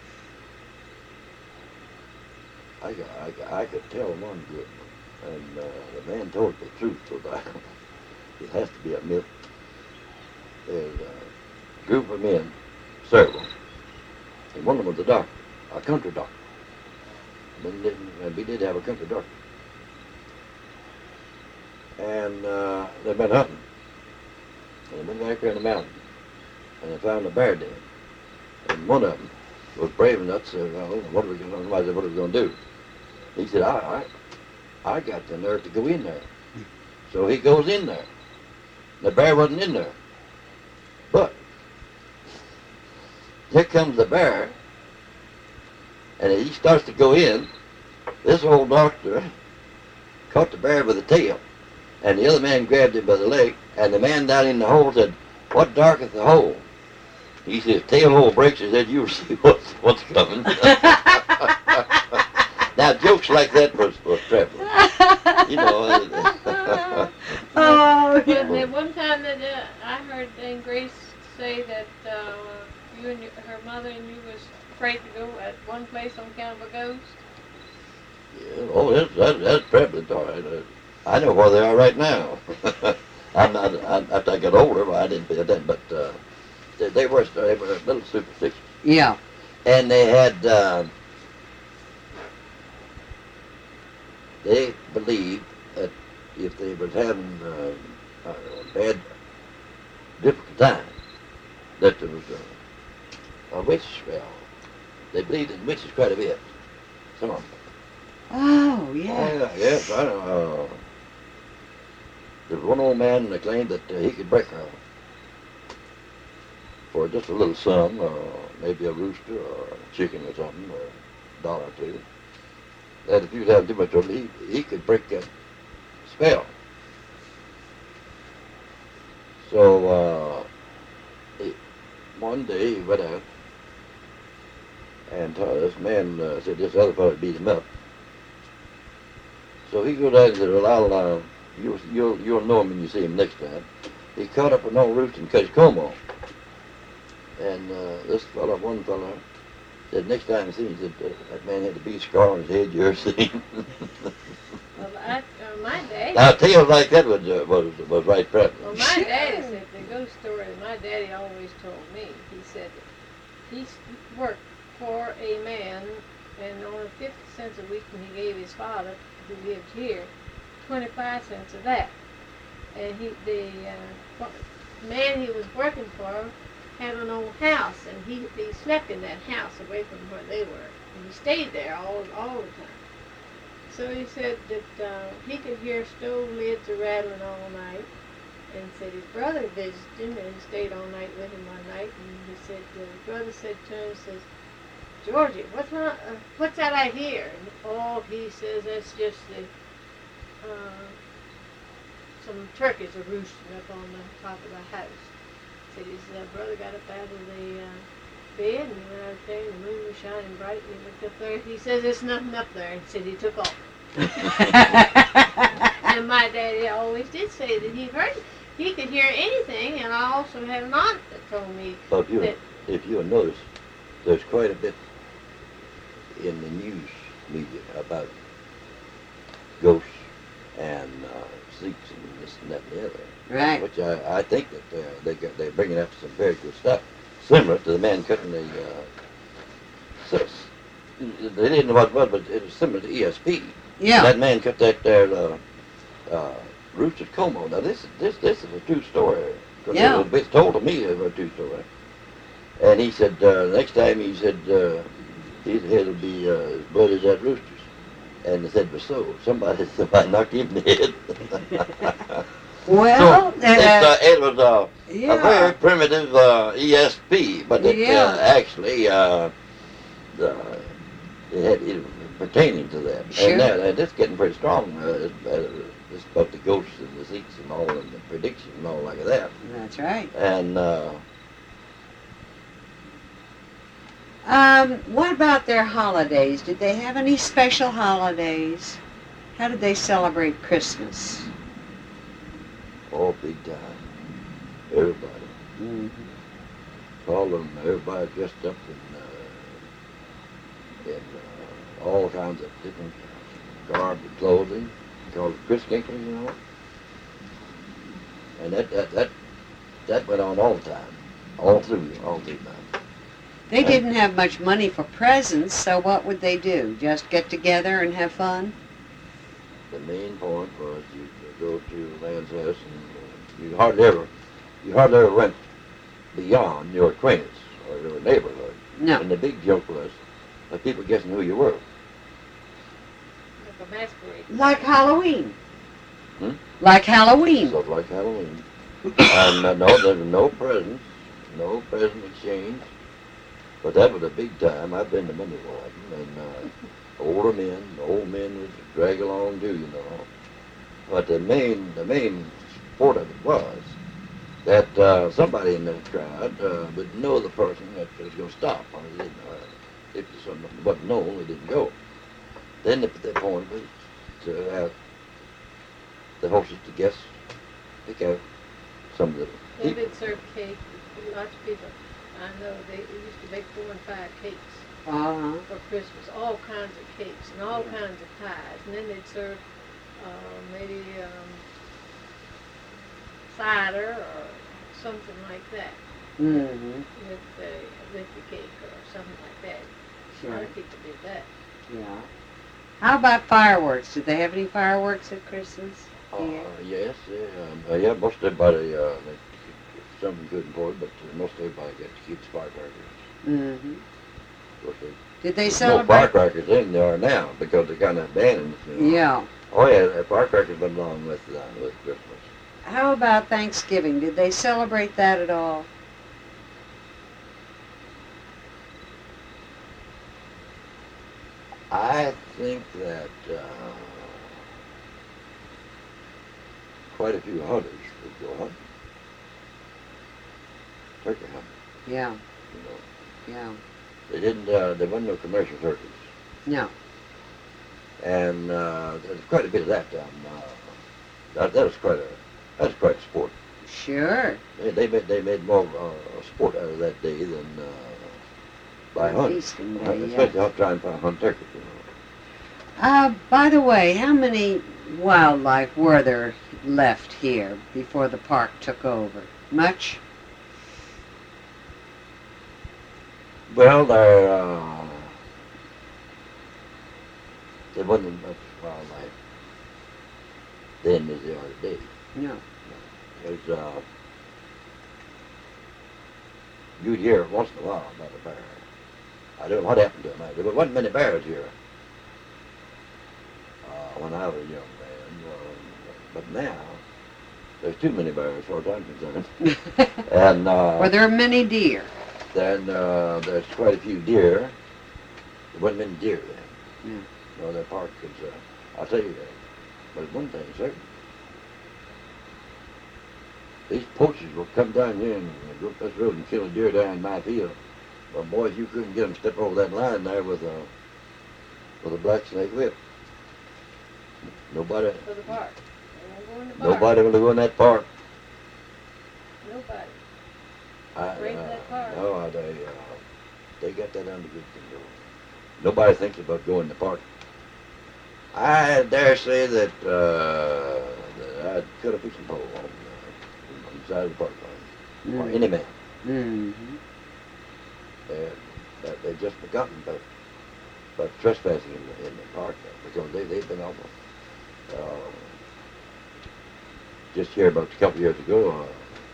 I could tell one good one, and the man told the truth, so that it has to be a myth. There's a group of men, several, and one of them was a doctor, a country doctor. And we did have a country doctor. And they've been hunting. And they've been back there in the mountain. And they found a bear den. And one of them was brave enough to say, well, what are we going to do? He said, I got the nerve to go in there. So he goes in there. The bear wasn't in there. But here comes the bear, and he starts to go in. This old doctor caught the bear by the tail, and the other man grabbed him by the leg, and the man down in the hole said, what darketh the hole? He said, tail hole breaks. He said, you'll see what's coming. Now, jokes like that was prevalent. Oh, yeah. Well, one time that I heard Dame Grace say that you and her mother and you was afraid to go at one place on account of a ghost. Yeah, oh, that's prevalent. All right. I know where they are right now. I'm not. After I got older, I didn't pay attention, but they were a little superstitious. Yeah. And they had. They believed that if they was having a bad, difficult time, that there was a witch spell. They believed in witches quite a bit. Some of them. Oh, yeah. Oh, yeah, yes, I know. There was one old man that claimed that he could break her for just a little sum, or maybe a rooster, or a chicken or something, or a dollar or two. That if you was having too much trouble, he could break that spell. So one day he went out, and this man said this other fellow beat him up. So he goes out and said, well, you'll know him when you see him next time. He caught up an old rooster in Como. And one fellow, said next time he seen him, he said, that man had a bee scar on his head you ever seen. Well, my dad. Now, tales like that was right prevalent. Well, my daddy said the ghost story that my daddy always told me. He said that he worked for a man, and only 50 cents a week when he gave his father, who lived here, 25 cents of that. And the man he was working for had an old house, and he slept in that house away from where they were, and he stayed there all the time. So he said that he could hear stove lids rattling all night, and said his brother visited him and stayed all night with him one night, and he said his brother said to him, says, Georgie, what's that I hear? And he says, that's just some turkeys are roosting up on the top of the house. Said his brother got up out of the bed and he went out there and the moon was shining bright and he looked up there. He says, there's nothing up there. And he said he took off. And my daddy always did say that he could hear anything, and I also had an aunt that told me that... If you'll notice, there's quite a bit in the news media about ghosts and sleeps and this and that and the other. Right. Which I think that they're bringing up some very good stuff, similar to the man cutting the. They didn't know what it was, but it was similar to ESP. Yeah. That man cut that there rooster at Como. Now this is a true story. Yeah. It was told to me it was a true story. And he said next time he said his head will be as blood as that rooster's. And they said, well, so somebody knocked him in the head. Well, so it was a yeah. very primitive ESP, but it actually it was pertaining to that. Sure. And that's getting pretty strong. It's about the ghosts and the seats and all, and the prediction and all like that. That's right. And What about their holidays? Did they have any special holidays? How did they celebrate Christmas? all big time. Everybody. Mm-hmm. All of them, everybody dressed up in all kinds of different garb and clothing. Called it Christkinkle, you know. And that went on all the time, all through time. They didn't have much money for presents, so what would they do? Just get together and have fun? The main point was you go to a man's house and you hardly ever went beyond your acquaintance or your neighborhood. No. And the big joke was the people guessing who you were. Like a masquerade. Like Halloween. Hmm? Like Halloween. Stuff like Halloween. And no, there was no presents, no present exchange. But that was a big time. I've been to many of them, and old men would drag along too, you know. But the main sport of it was that somebody in the crowd would know the person that was going to stop. Or they didn't, if someone wasn't known, they didn't go. Then the point was to have the horses to guess, pick out some of the They people. did serve cake. Lots of people. I know they used to make 4 and 5 cakes Uh-huh. for Christmas. All kinds of cakes and all kinds of pies. And then they'd serve maybe cider or something like that Mm-hmm. with the cake or something like that. A Sure. lot of people did that. Yeah. How about fireworks? Did they have any fireworks at Christmas? Yes, yeah, most everybody, some couldn't afford, but most everybody got to keep firecrackers. Mm-hmm. Of course, Did they there's no celebrate? firecrackers in there now because they're kind of abandoned. You know? Yeah. Oh yeah, the firecrackers went along with Christmas. How about Thanksgiving? Did they celebrate that at all? I think that quite a few hunters would go hunting. Turkey hunting, Yeah. you know. Yeah. They didn't. There wasn't no commercial turkeys, No. and there's quite a bit of that down. That was quite a sport. Sure. They made more sport out of that day than by hunting, Feasting day, especially yeah. out trying to hunt turkeys. You know. By the way, how many wildlife were there left here before the park took over? Much? Well, there wasn't much wildlife then as there are today. No. There's you'd hear once in a while about a bear. I don't know what happened to them. There wasn't many bears here when I was a young man, but now there's too many bears as far as I'm concerned. And Were there many deer? then there's quite a few deer. There wasn't many deer then. Yeah. No, that park is, I'll tell you that. But one thing, certain. These poachers will come down here and go up this road and kill a deer down in my field. Well, boys, you couldn't get them to step over that line there with a black snake whip. Nobody, For the park. They won't go in the park. nobody will go in that park. Nobody. I, Break that park. No, they got that under good control. Nobody thinks about going to the park. I dare say that I'd cut a fishing pole on the side of the park line. Or any man. Mm-hmm. They've just forgotten about trespassing in the park because they've been awful. Just here about a couple years ago,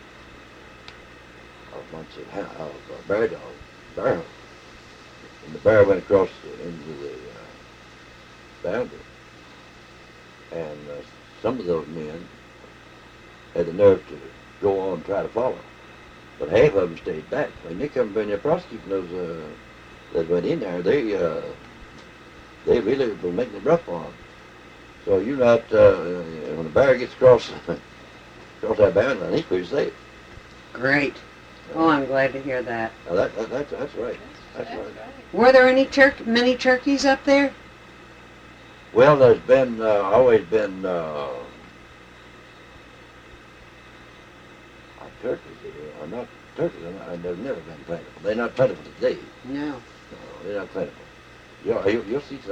a bunch of bear hunt. And the bear went across into the boundary. And some of those men had the nerve to go on and try to follow. But half of them stayed back. When they come in there prosecuting that went in there, they really were making it rough for them. So you're not, when a bear gets across that boundary line, he's pretty safe. Great. Oh, I'm glad to hear that. Now that's right. That's right. Were there any many turkeys up there? Well, there's been always been turkeys. Not turkeys. They've never been plentiful. They're not plentiful today. No. No, they're not plentiful. You'll see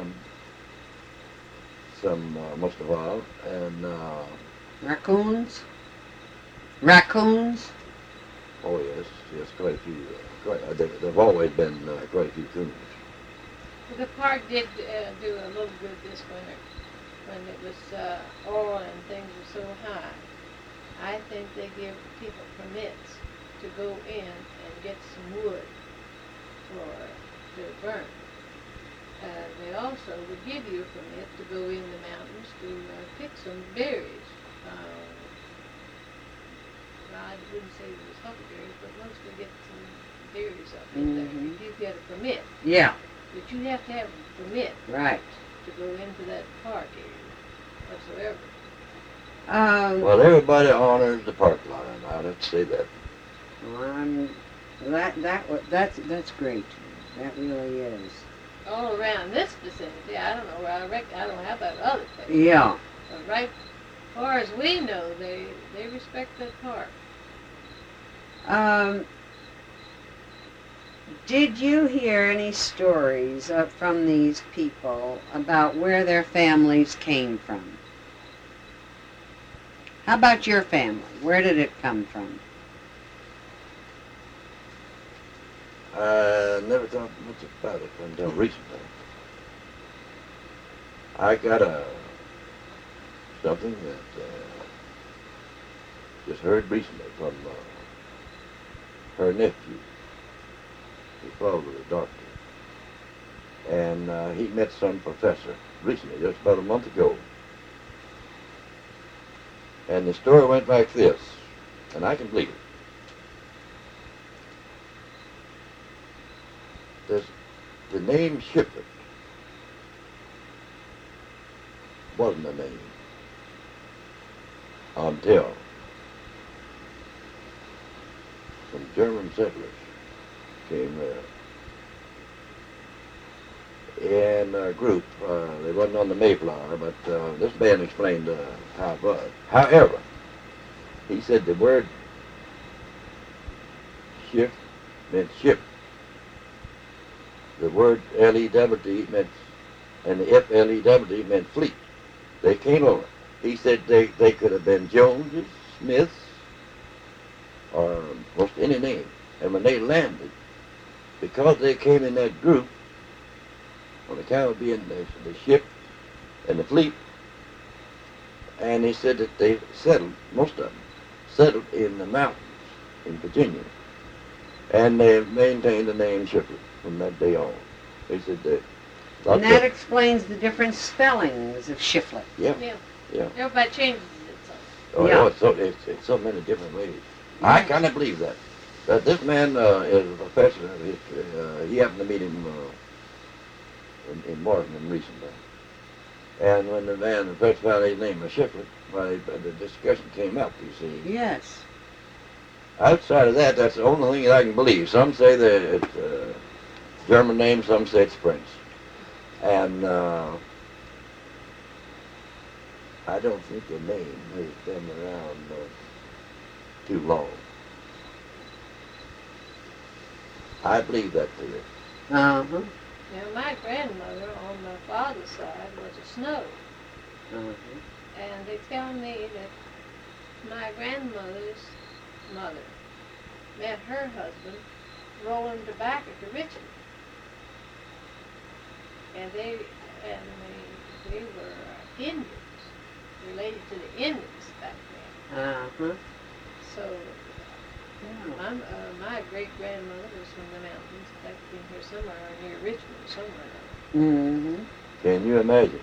some once in a while, and Raccoons? Raccoons? oh yes, quite a few. There've always been quite a few coons. The park did do a little good this winter when it was oil and things were so high. I think they give people permits to go in and get some wood to burn. They also would give you a permit to go in the mountains to pick some berries. I wouldn't say it was huckleberries, but mostly get some berries up in there. If you get a permit. Yeah. But you have to have a permit Right. to go into that park area whatsoever. Well, everybody honors the park line. I'd have to say that. That's great. That really is. All around this vicinity, I don't know where I don't know how about other places. Yeah. But right as far as we know, they respect that park. Did you hear any stories from these people about where their families came from? How about your family? Where did it come from? I never thought much about it until recently. I got something that just heard recently from her nephew. His father was a doctor. And he met some professor recently, just about a month ago. And the story went like this, and I can believe it. The name Shiflett wasn't a name until some German settlers came there in a group. They wasn't on the Mayflower, but this man explained how it was. However, he said the word shift meant ship. The word L-E-W-D meant, and the F-L-E-W-D meant fleet. They came over. He said they could have been Joneses, Smiths, or most any name. And when they landed, because they came in that group, on account of being the ship and the fleet, and he said that they settled, most of them, settled in the mountains in Virginia. And they maintained the name Shiflett from that day on. He said that. And that explains the different spellings of Shiflett. Yeah. Yeah. Everybody changes it. Oh, Yeah. It's so many different ways. I kind of believe that. That this man is a professor of history. He happened to meet him in Washington recently. And when the professor found his name was Shiflett, well, the discussion came up, you see. Yes. Outside of that, that's the only thing that I can believe. Some say that it's a German name, some say it's French. And I don't think the name has been around too long. I believe that theory. Uh-huh. Now, my grandmother on my father's side was a Snow. Uh-huh. And they tell me that my grandmother's mother met her husband rolling tobacco to Richmond. And they were Indians, related to the Indians back then. Uh-huh. So Yeah. my great-grandmother was from the mountains, back in here somewhere near Richmond, somewhere. Mm-hmm. Can you imagine?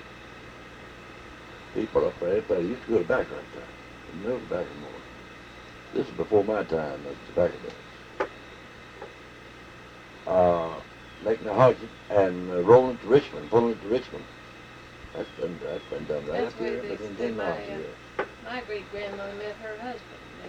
People up there, they used to go to tobacco right there. No tobacco more. This is before my time, the tobacco days. making a Hodgson and rolling to Richmond, pulling it to Richmond. That's been done right That's up here where within they 10 miles my, here. My great grandmother met her husband.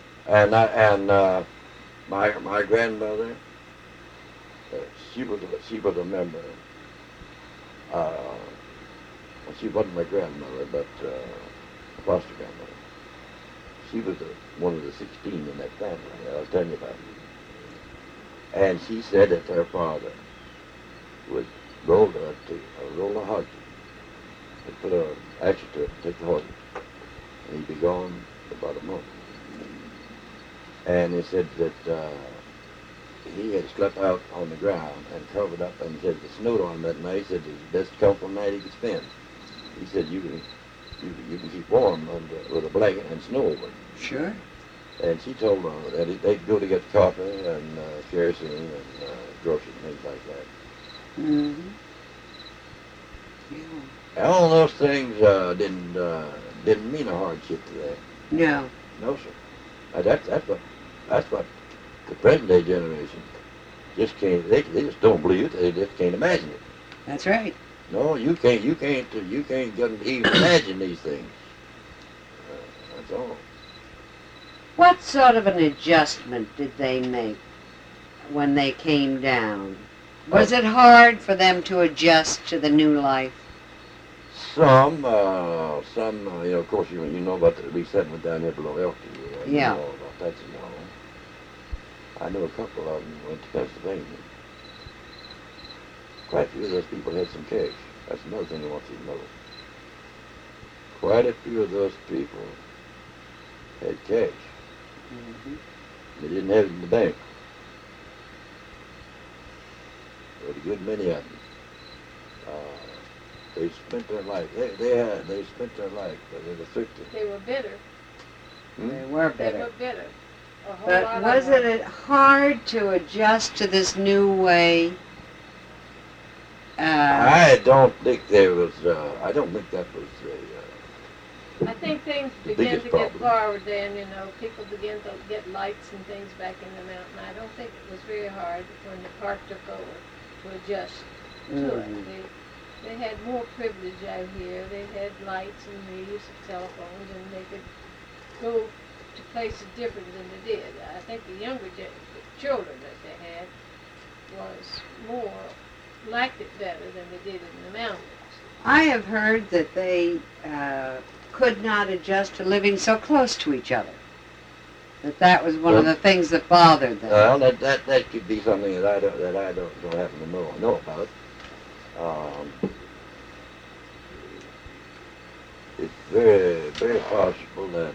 My grandmother, she was a member. Well, she wasn't my grandmother, but a foster grandmother. She was one of the 16 in that family that I was telling you about. And she said that their father would roll a Hodgson and put a action to it and take the horses. And he'd be gone for about a month. And he said that he had slept out on the ground and covered up, and said it snowed on him that night. He said it was the best comfortable night he could spend. He said you can keep warm with a blanket and snow over it. Sure. And she told him that they'd go to get coffee and kerosene and groceries and things like that. Mm-hmm. Yeah. And all those things didn't mean a hardship to them. No. No, sir. That's what the present day generation just can't. They just don't believe it. They just can't imagine it. That's right. No, you can't even imagine these things. That's all. What sort of an adjustment did they make when they came down? Was it hard for them to adjust to the new life? Some, you know, of course, you know about the resettlement down here below Elkton. Right? Yeah. You know about that, you know. I know a couple of them went to Pennsylvania. Quite a few of those people had some cash. That's another thing I want you to know. Quite a few of those people had cash. Mm-hmm. They didn't have it in the bank. But a good many of them. They spent their life. They spent their life, but they were thrifty. They were bitter. They were They better. were bitter. A whole But lot was of them. it hard to adjust to this new way? I don't think there was. I don't think that was I think things the began biggest to problem. get forward then, you know, people began to get lights and things back in the mountain. I don't think it was very hard when the park took over to adjust to Mhm. it. They had more privilege out here. They had lights and the use of telephones, and they could go to places different than they did. I think the younger children that they had was more, liked it better than they did in the mountains. I have heard that they could not adjust to living so close to each other. That was one of the things that bothered them. well, that could be something that I don't happen to know about. It's very, very possible that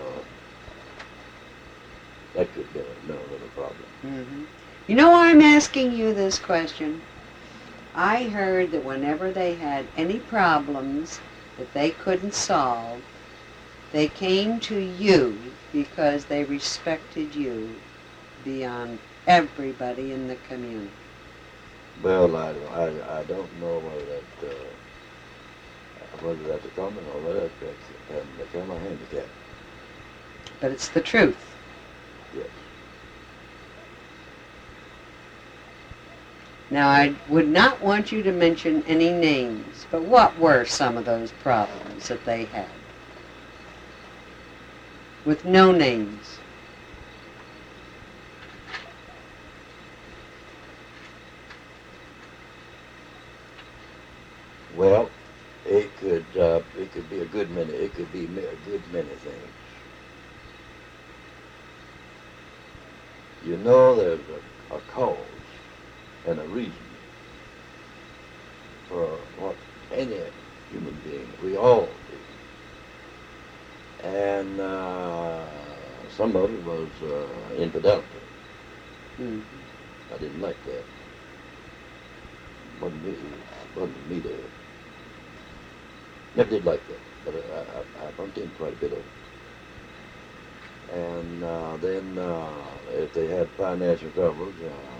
that could be another problem. Mm-hmm. You know why I'm asking you this question? I heard that whenever they had any problems that they couldn't solve, they came to you because they respected you beyond everybody in the community. Well, I don't know whether that's a common or whether that's become a handicap. But it's the truth. Yes. Now, I would not want you to mention any names, but what were some of those problems that they had? With no names. Well, it could be a good many. It could be a good many things. You know, there's a cause and a reason for what any human being, we all do. And some of it was infidelity. Mm-hmm. I didn't like that. Wasn't me to. Never did like that, but I bumped into quite a bit of it. And then if they had financial troubles,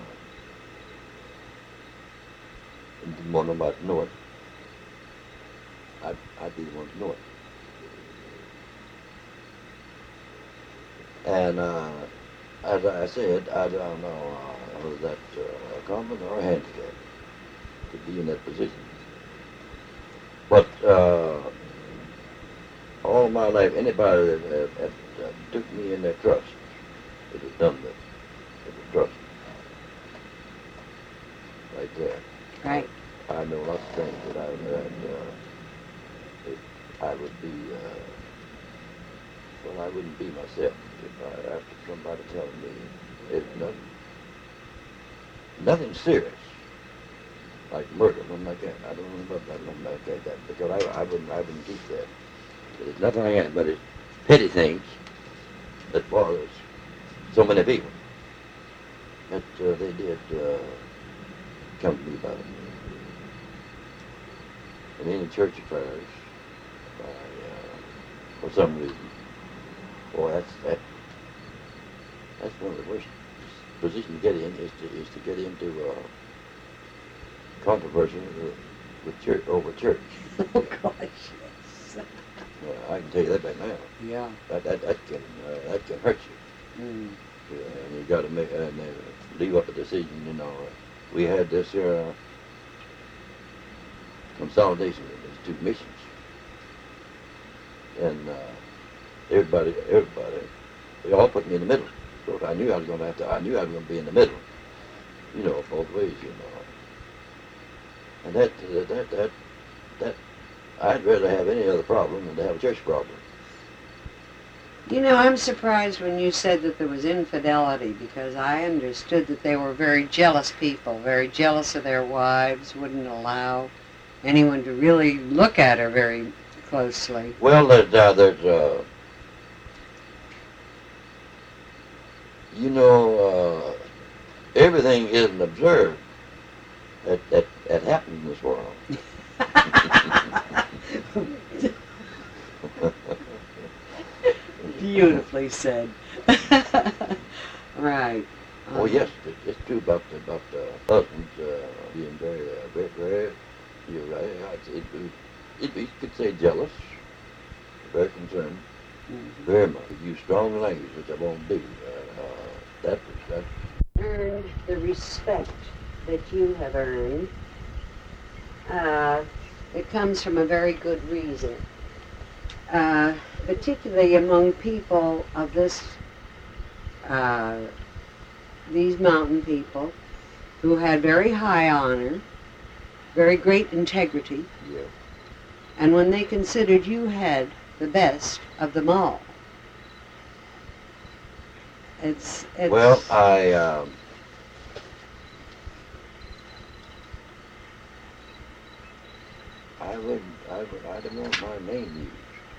didn't want nobody to know it. I'd be the one to know it. And as I said, I don't know whether that's common or a handicap. to be in that position. But all my life, anybody that took me in their trust, it has done that. It was trust. Right there. Right. I know lots of things that I would be, I wouldn't be myself if after somebody telling me it's nothing serious, like murder, nothing like that. I don't know about nothing like that, because I wouldn't keep that. There's nothing like that, but it's petty things that bothers so many people that they did come to me about it. In any church affairs, for some reason, that's one of the worst positions to get in is to get into controversy with church over church. Oh gosh, yes. I can tell you that right now. Yeah. That can hurt you. Mm. And you got to make leave up a decision. You know, we had this consolidation of these two missions, and everybody, they all put me in the middle. So I knew I was going to be in the middle. You know, both ways. You know, and that I'd rather have any other problem than to have a church problem. You know, I'm surprised when you said that there was infidelity, because I understood that they were very jealous people, very jealous of their wives, wouldn't allow anyone to really look at her very closely. Well, there's you know, everything isn't observed that happens in this world. Beautifully said. Right. Oh yes, it's true about husbands being very. You're right. You could say jealous, very concerned, very much. Use strong language, which I won't do. That Earned the respect that you have earned. It comes from a very good reason. Particularly among people of these mountain people who had very high honor, very great integrity, yeah. and when they considered you had the best of them all. It's Well, I don't want my name used.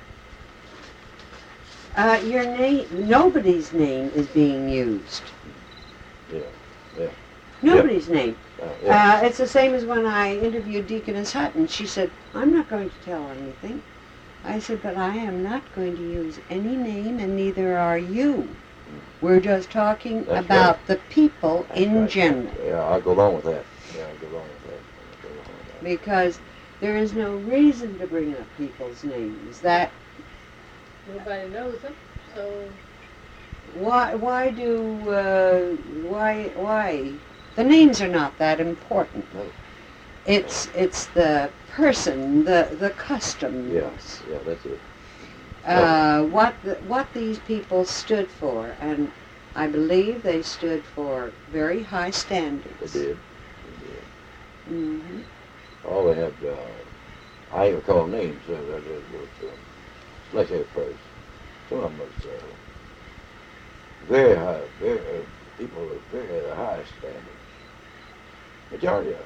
Your name, nobody's name is being used. Yeah. Nobody's name. Yeah. It's the same as when I interviewed Deaconess Hutton. She said, I'm not going to tell anything. I said, but I am not going to use any name, and neither are you. We're just talking That's about right. the people That's in right. general. Yeah, I'll go along with that. Yeah, I'll go along with that. Because there is no reason to bring up people's names. That Nobody knows them, so why the names are not that important. No. It's the person, the customs. Yeah, that's it. What these people stood for, and I believe they stood for very high standards. They did. Mm-hmm. All they had, I ain't recall names. Let's say first. Some of them was very high, people with very high standards. Majority of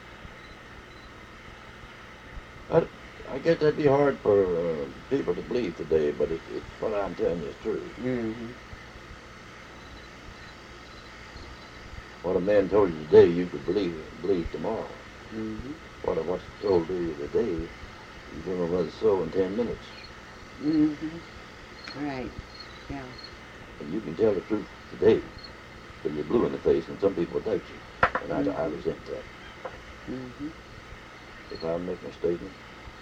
it. I guess that'd be hard for people to believe today, but it's what I'm telling you is true. Mm-hmm. What a man told you today, you could believe tomorrow. Mm-hmm. What's told to you today, you're going to run so in 10 minutes. Mm-hmm. Right. Yeah. And you can tell the truth today, but you're blue in the face, and some people doubt you. And I resent that. Mm-hmm. If I'm making a statement,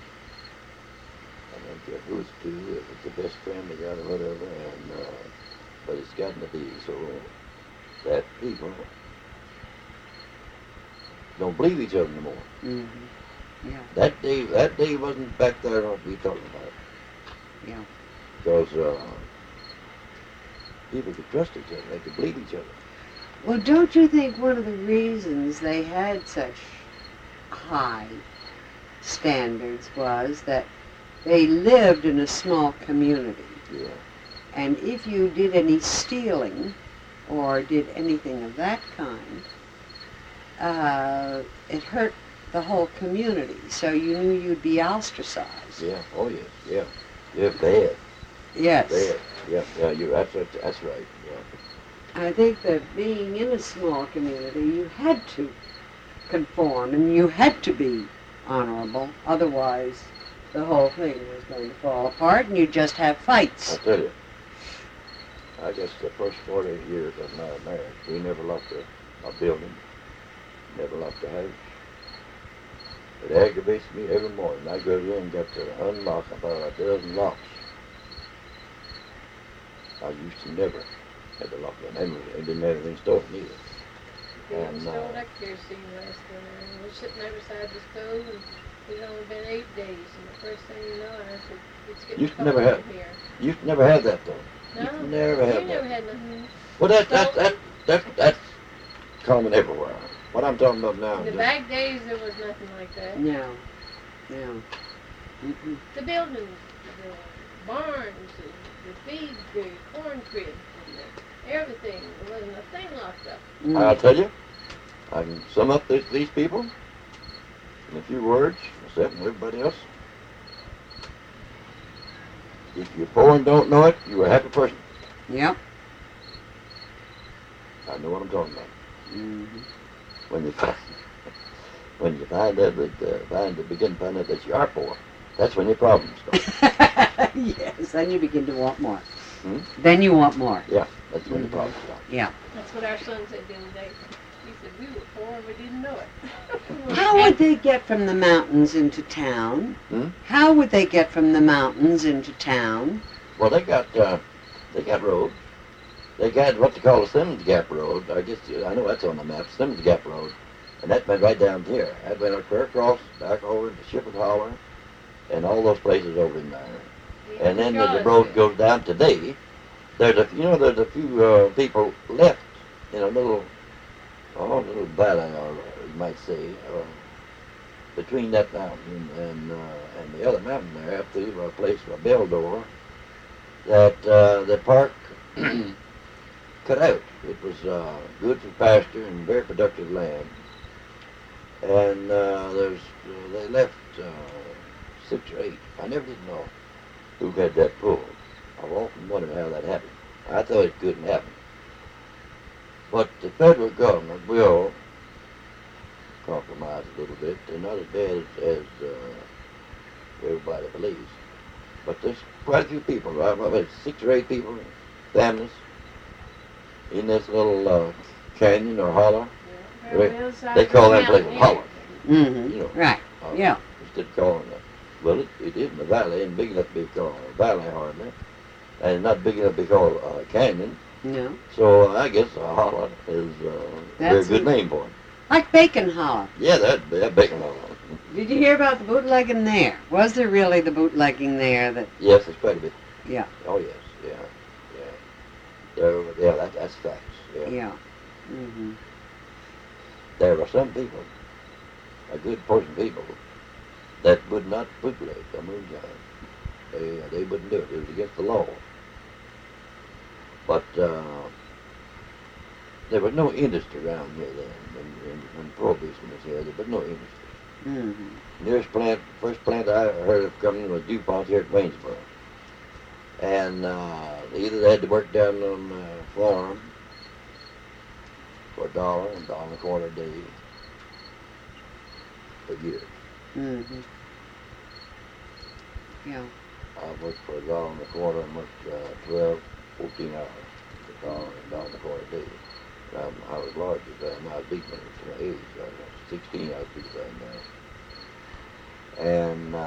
I don't care who it's to, if it's the best friend I got or whatever, but it's gotten to be so that people don't believe each other anymore. Mm-hmm. Yeah. That day wasn't back there what we talking about. Yeah. Because people could trust each other. They could believe each other. Well, don't you think one of the reasons they had such high standards was that they lived in a small community? Yeah. And if you did any stealing or did anything of that kind, it hurt the whole community. So you knew you'd be ostracized. Yeah. Oh yes. Yeah. Yeah. Bad. Yes. Bad. Yeah. Yeah. That's right. Yeah. I think that being in a small community, you had to conform and you had to be honorable. Otherwise, the whole thing was going to fall apart and you'd just have fights. I tell you, I guess the first 40 years of my marriage, we never locked a building, never locked a house. It aggravates me every morning. I go in and got to unlock about a dozen locks. I used to never have to lock them. And didn't have anything stolen either. We stole that kerosene last winter, and we're sitting there beside the stove, and it's only been 8 days, and the first thing you know, I said, it's getting Used to cold never have- in here. You used to never have that though. No, never had we that. never had nothing. Well, that's common everywhere. What I'm talking about now In is the just, back days, there was nothing like that. No. No. Mm-mm. The buildings, the barns, the feed, the corn cribs, and everything. There wasn't a thing locked up. I'll tell you, I can sum up these people in a few words, myself and everybody else. If you're poor and don't know it, you're a happy person. Yep. I know what I'm talking about. Mm-hmm. When you find out begin to find out that you are poor, that's when your problems start. Yes, then you begin to want more. Hmm? Then you want more. Yeah, that's when your problems start. Yeah. That's what our son said the other day. He said, we were poor and we didn't know it. How would they get from the mountains into town? Hmm? How would they get from the mountains into town? Well, they got roads. They got what they call the Simmons Gap Road. I guess I know that's on the map, Simmons Gap Road, and that went right down here. That went clear across, back over to Shepherd Holler, and all those places over in there. And then the road goes down today. There's a few people left in a little valley, or you might say, between that mountain and the other mountain there, up to a place, a Beldor, that the park cut out. It was good for pasture and very productive land. And they left 6 or 8. I never did know who had that pull. I've often wondered how that happened. I thought it couldn't happen. But the federal government will compromise a little bit. They're not as bad as everybody believes. But there's quite a few people, right? About 6 or 8 people, families, in this little canyon or hollow. Yeah. They call that place a hollow. Mm-hmm. You know, Right. Yeah. Instead of calling it, well, it isn't a valley. It ain't big enough to be called a valley hardly, and not big enough to be called a canyon. No. So I guess a hollow is a very That's good it. name for it. Like Bacon Hollow. Yeah, that bacon hollow. Did you hear about the bootlegging there? Was there really the bootlegging there that... Yes, it's quite a bit. Yeah. Oh yes, yeah. That's facts. Yeah. Yeah. Mm-hmm. There are some people, a good portion of people, that would not bootleg the moonshine. They wouldn't do it. It was against the law. But there was no industry around here then. When Prohibition was here, there was no industry. Mm-hmm. First plant I heard of coming was DuPont here at Waynesboro. And either they had to work down on the farm for $1 and $1.25 a day a year. Mm-hmm. Yeah. I worked for $1.25 and worked 12, 14 hours, $1 and $1.25 a day. I was larger then. I was big when I was my age. I was 16, I was big then now. And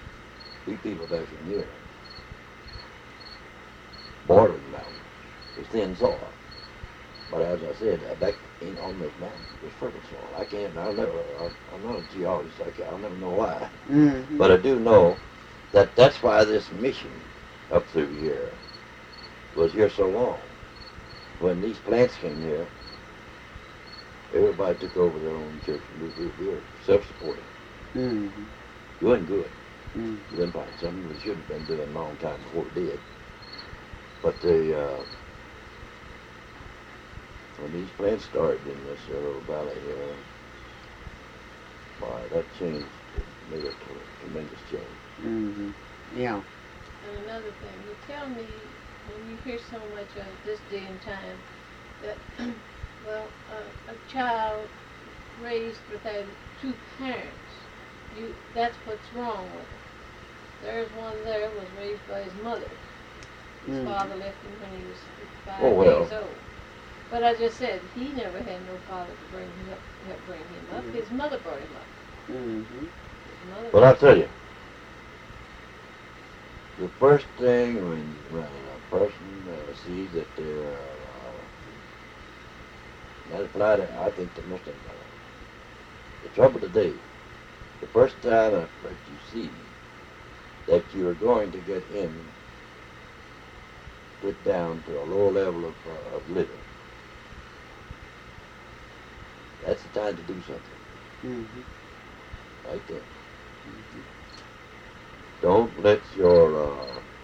we people back in here, bordering mountains, it's thin soil. But as I said, back in on this mountain, it's fertile soil. I'm not a geologist. I'll never know why. Mm-hmm. But I do know that that's why this mission up through here was here so long. When these plants came here, everybody took over their own church. We were self-supporting, Mm-hmm. doing good. Mm-hmm. Doing fine. Something we should have been doing a long time before we did. But when these plants started in this little valley here, boy, that changed, made a tremendous change. Mm-hmm. Yeah. And another thing, you tell me when you hear so much of this day and time that, well, a child raised without two parents, that's what's wrong with it. There's one there was raised by his mother. His father left him when he was 5 years old. But I just said, he never had no father to help bring him up. His mother brought him up. Mm-hmm. But I'll tell you, the first thing when a person sees that they're not applied, I think the most the trouble today, the first time that you see that you're going to get put down to a lower level of living, that's the time to do something. Mm-hmm. Right there. Mm-hmm. Don't let your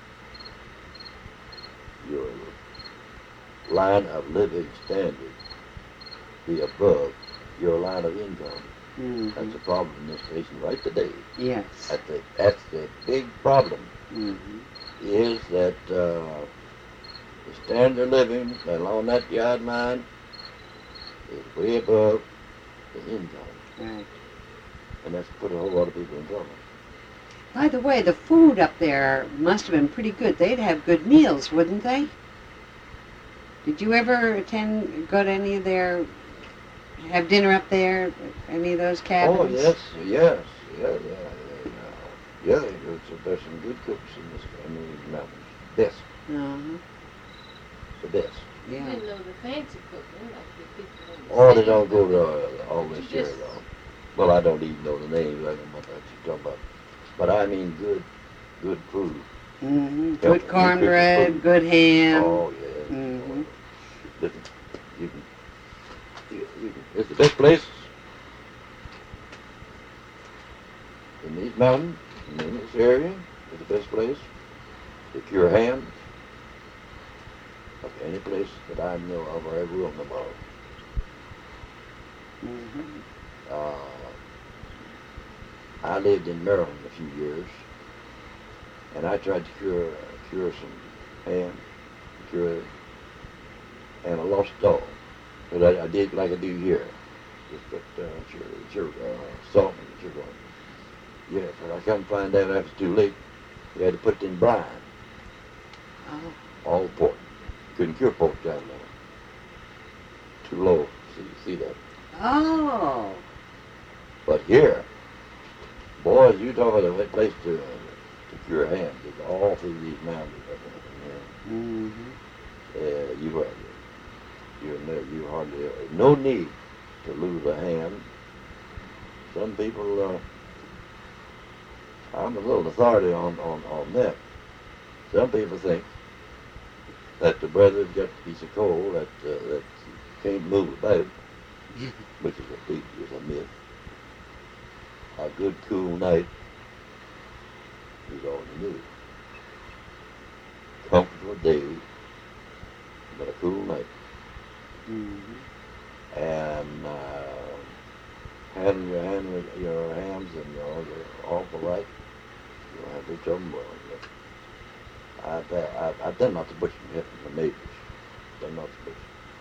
line of living standard be above your line of income. Mm-hmm. That's a problem in this nation right today. Yes. That's the big problem. Mm-hmm. Is that the standard of living along that guideline is way above the income. Right. And that's put a whole lot of people in trouble. By the way, the food up there must have been pretty good. They'd have good meals, wouldn't they? Did you ever go to any of have dinner up there at any of those cabins? Oh, yes. Yeah, there's some good cooks in these mountains. Best. Uh-huh. The best. You Yeah. didn't know the fancy cooking like the people in the Oh, they city. don't go to all this here, Just- though. Well, I don't even know the names. I don't know what you're talking about. But I mean good food. Mm-hmm. Yeah, Good good cornbread, food. good ham. Oh, yeah. Mm-hmm. Listen, you can, it's the best place in these mountains, in this area. It's the best place to cure hams of any place that I know of or ever will know of. Mm-hmm. I lived in Maryland a few years, and I tried to cure some ham, and I lost it all. But I did like I do here. Just put salt and sugar on it. Yeah, but I come to find out after it's too late, you had to put it in brine. Oh. All pork. Couldn't cure pork down there. Too low. See that? Oh. But here, boys, you talk about a place to cure hams. It's all through these mountains. Mm-hmm. You hardly no need to lose a ham. Some people, I'm a little authority on that. Some people think that the brother's got a piece of coal that can't move about, which is a myth. A good cool night is all you need. Comfortable day, but a cool night. Mm-hmm. And handle your hams and you're awful right. You don't have no trouble. I've done lots of butchering here from the neighbors. Done lots of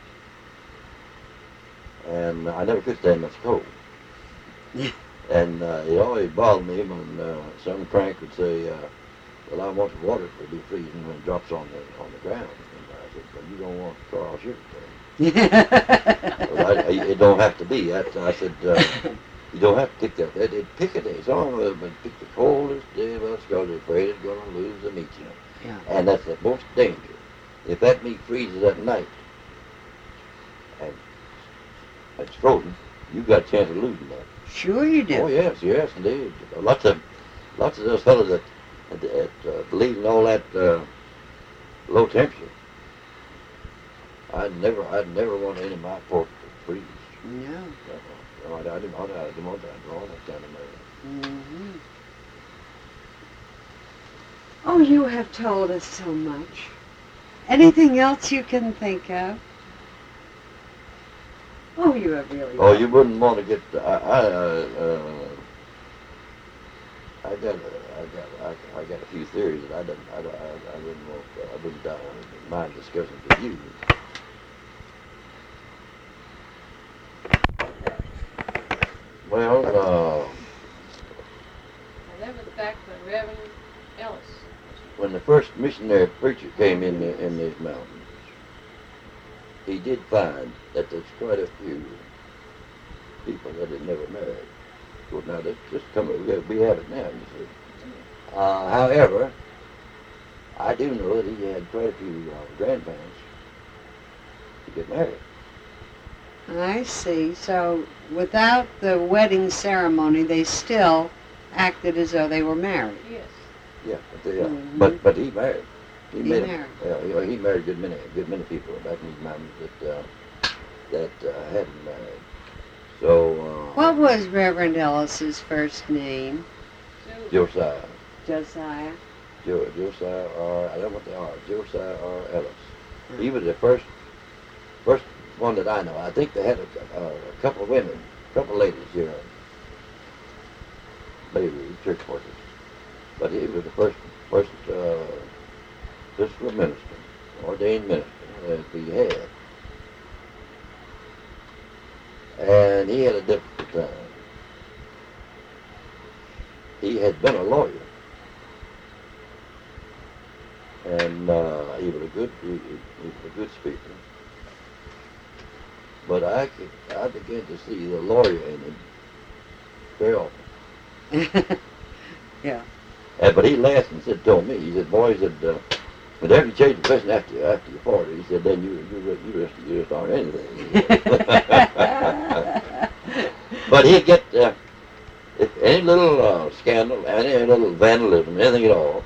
butchering. And I never could stand much cold. And it always bothered me when some crank would say, well, I want the water to be freezing when it drops on the ground. And I said, well, you don't want Carl sugar cane. Well, it don't have to be. I said, you don't have to pick that. They'd pick it. It's on but pick the coldest day of us because they're afraid it's going to lose the meat, you know. Yeah. And that's the most danger if that meat freezes at night and it's frozen, you got a chance of losing that. Sure you do. Oh yes, yes indeed. Lots of those fellows that believe in all that low temperature. I'd never want any of my pork to freeze. No. No, I didn't want that kind of murder. Mm-hmm. Oh, you have told us so much. Anything else you can think of? Oh, you have really. Oh, you wouldn't want to get. I got a few theories that I wouldn't mind discussing with you. Well, Now, that was back when Reverend Ellis. when the first missionary preacher came in these mountains, he did find that there's quite a few people that had never married. Well, now that's just coming. We have it now, you see. However, I do know that he had quite a few grandparents to get married. I see. So without the wedding ceremony, they still acted as though they were married. Yes. Yeah, Mhm. but he married. He married. Yeah, he married a good many people back in these mountains that hadn't married. So. What was Reverend Ellis's first name? Josiah. Josiah. Josiah R. I don't know what they are. Josiah R. Ellis. He was the first one that I know. I think they had a couple of women, a couple of ladies here, ladies, church workers. But he was the first minister, ordained minister that we had. And he had a difficult time. He had been a lawyer. And he was a good speaker. But I began to see the lawyer in him very often. Yeah. But he laughed and told me, he said, boy, he said, whenever you change the profession after you're 40, he said, then you just aren't anything. But he'd get, if any little scandal, any little vandalism, anything at all,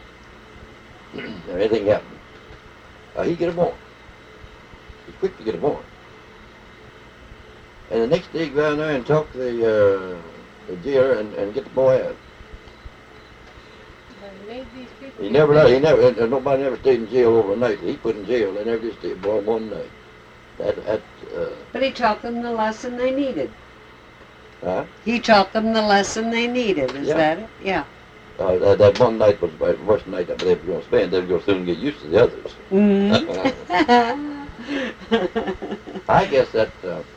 or anything happened, he'd get a warrant. He's quick to get a warrant. And the next day he'd go down there and talk to the jailer and get the boy out. Nobody never stayed in jail overnight. He put in jail, they never just stayed one night. But he taught them the lesson they needed. Huh? He taught them the lesson they needed, is that it? Yeah. That one night was the worst night that they were going to spend. They were going to soon get used to the others. Mm-hmm. I guess that...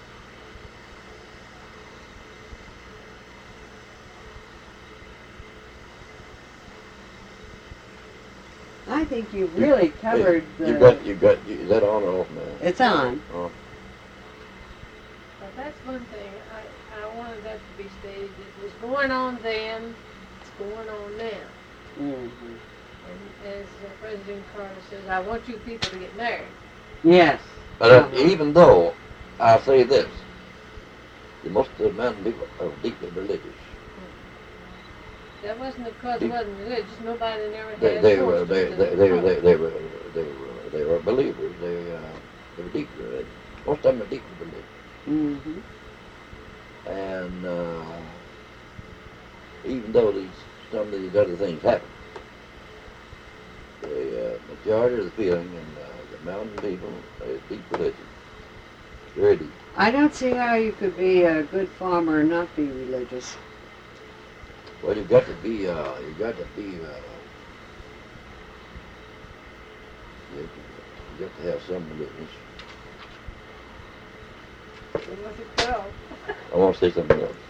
I think you've really covered the... Is that on or off now? It's on. Oh. Well, that's one thing I wanted that to be stated. It was going on then, it's going on now. Mm-hmm. And as President Carter says, I want you people to get married. Yes. But even though, I'll say this, most of the mountain people are deeply religious. That wasn't because it wasn't religious. Nobody never had They were believers. They were deeply religious. Most of them are deeply religious. Mm-hmm. And even though some of these other things happen, the majority of the feeling in the mountain people is deep religion. Very deep. I don't see how you could be a good farmer and not be religious. Well, you got to be, you got to have some religion. What's it called? I want to say something else.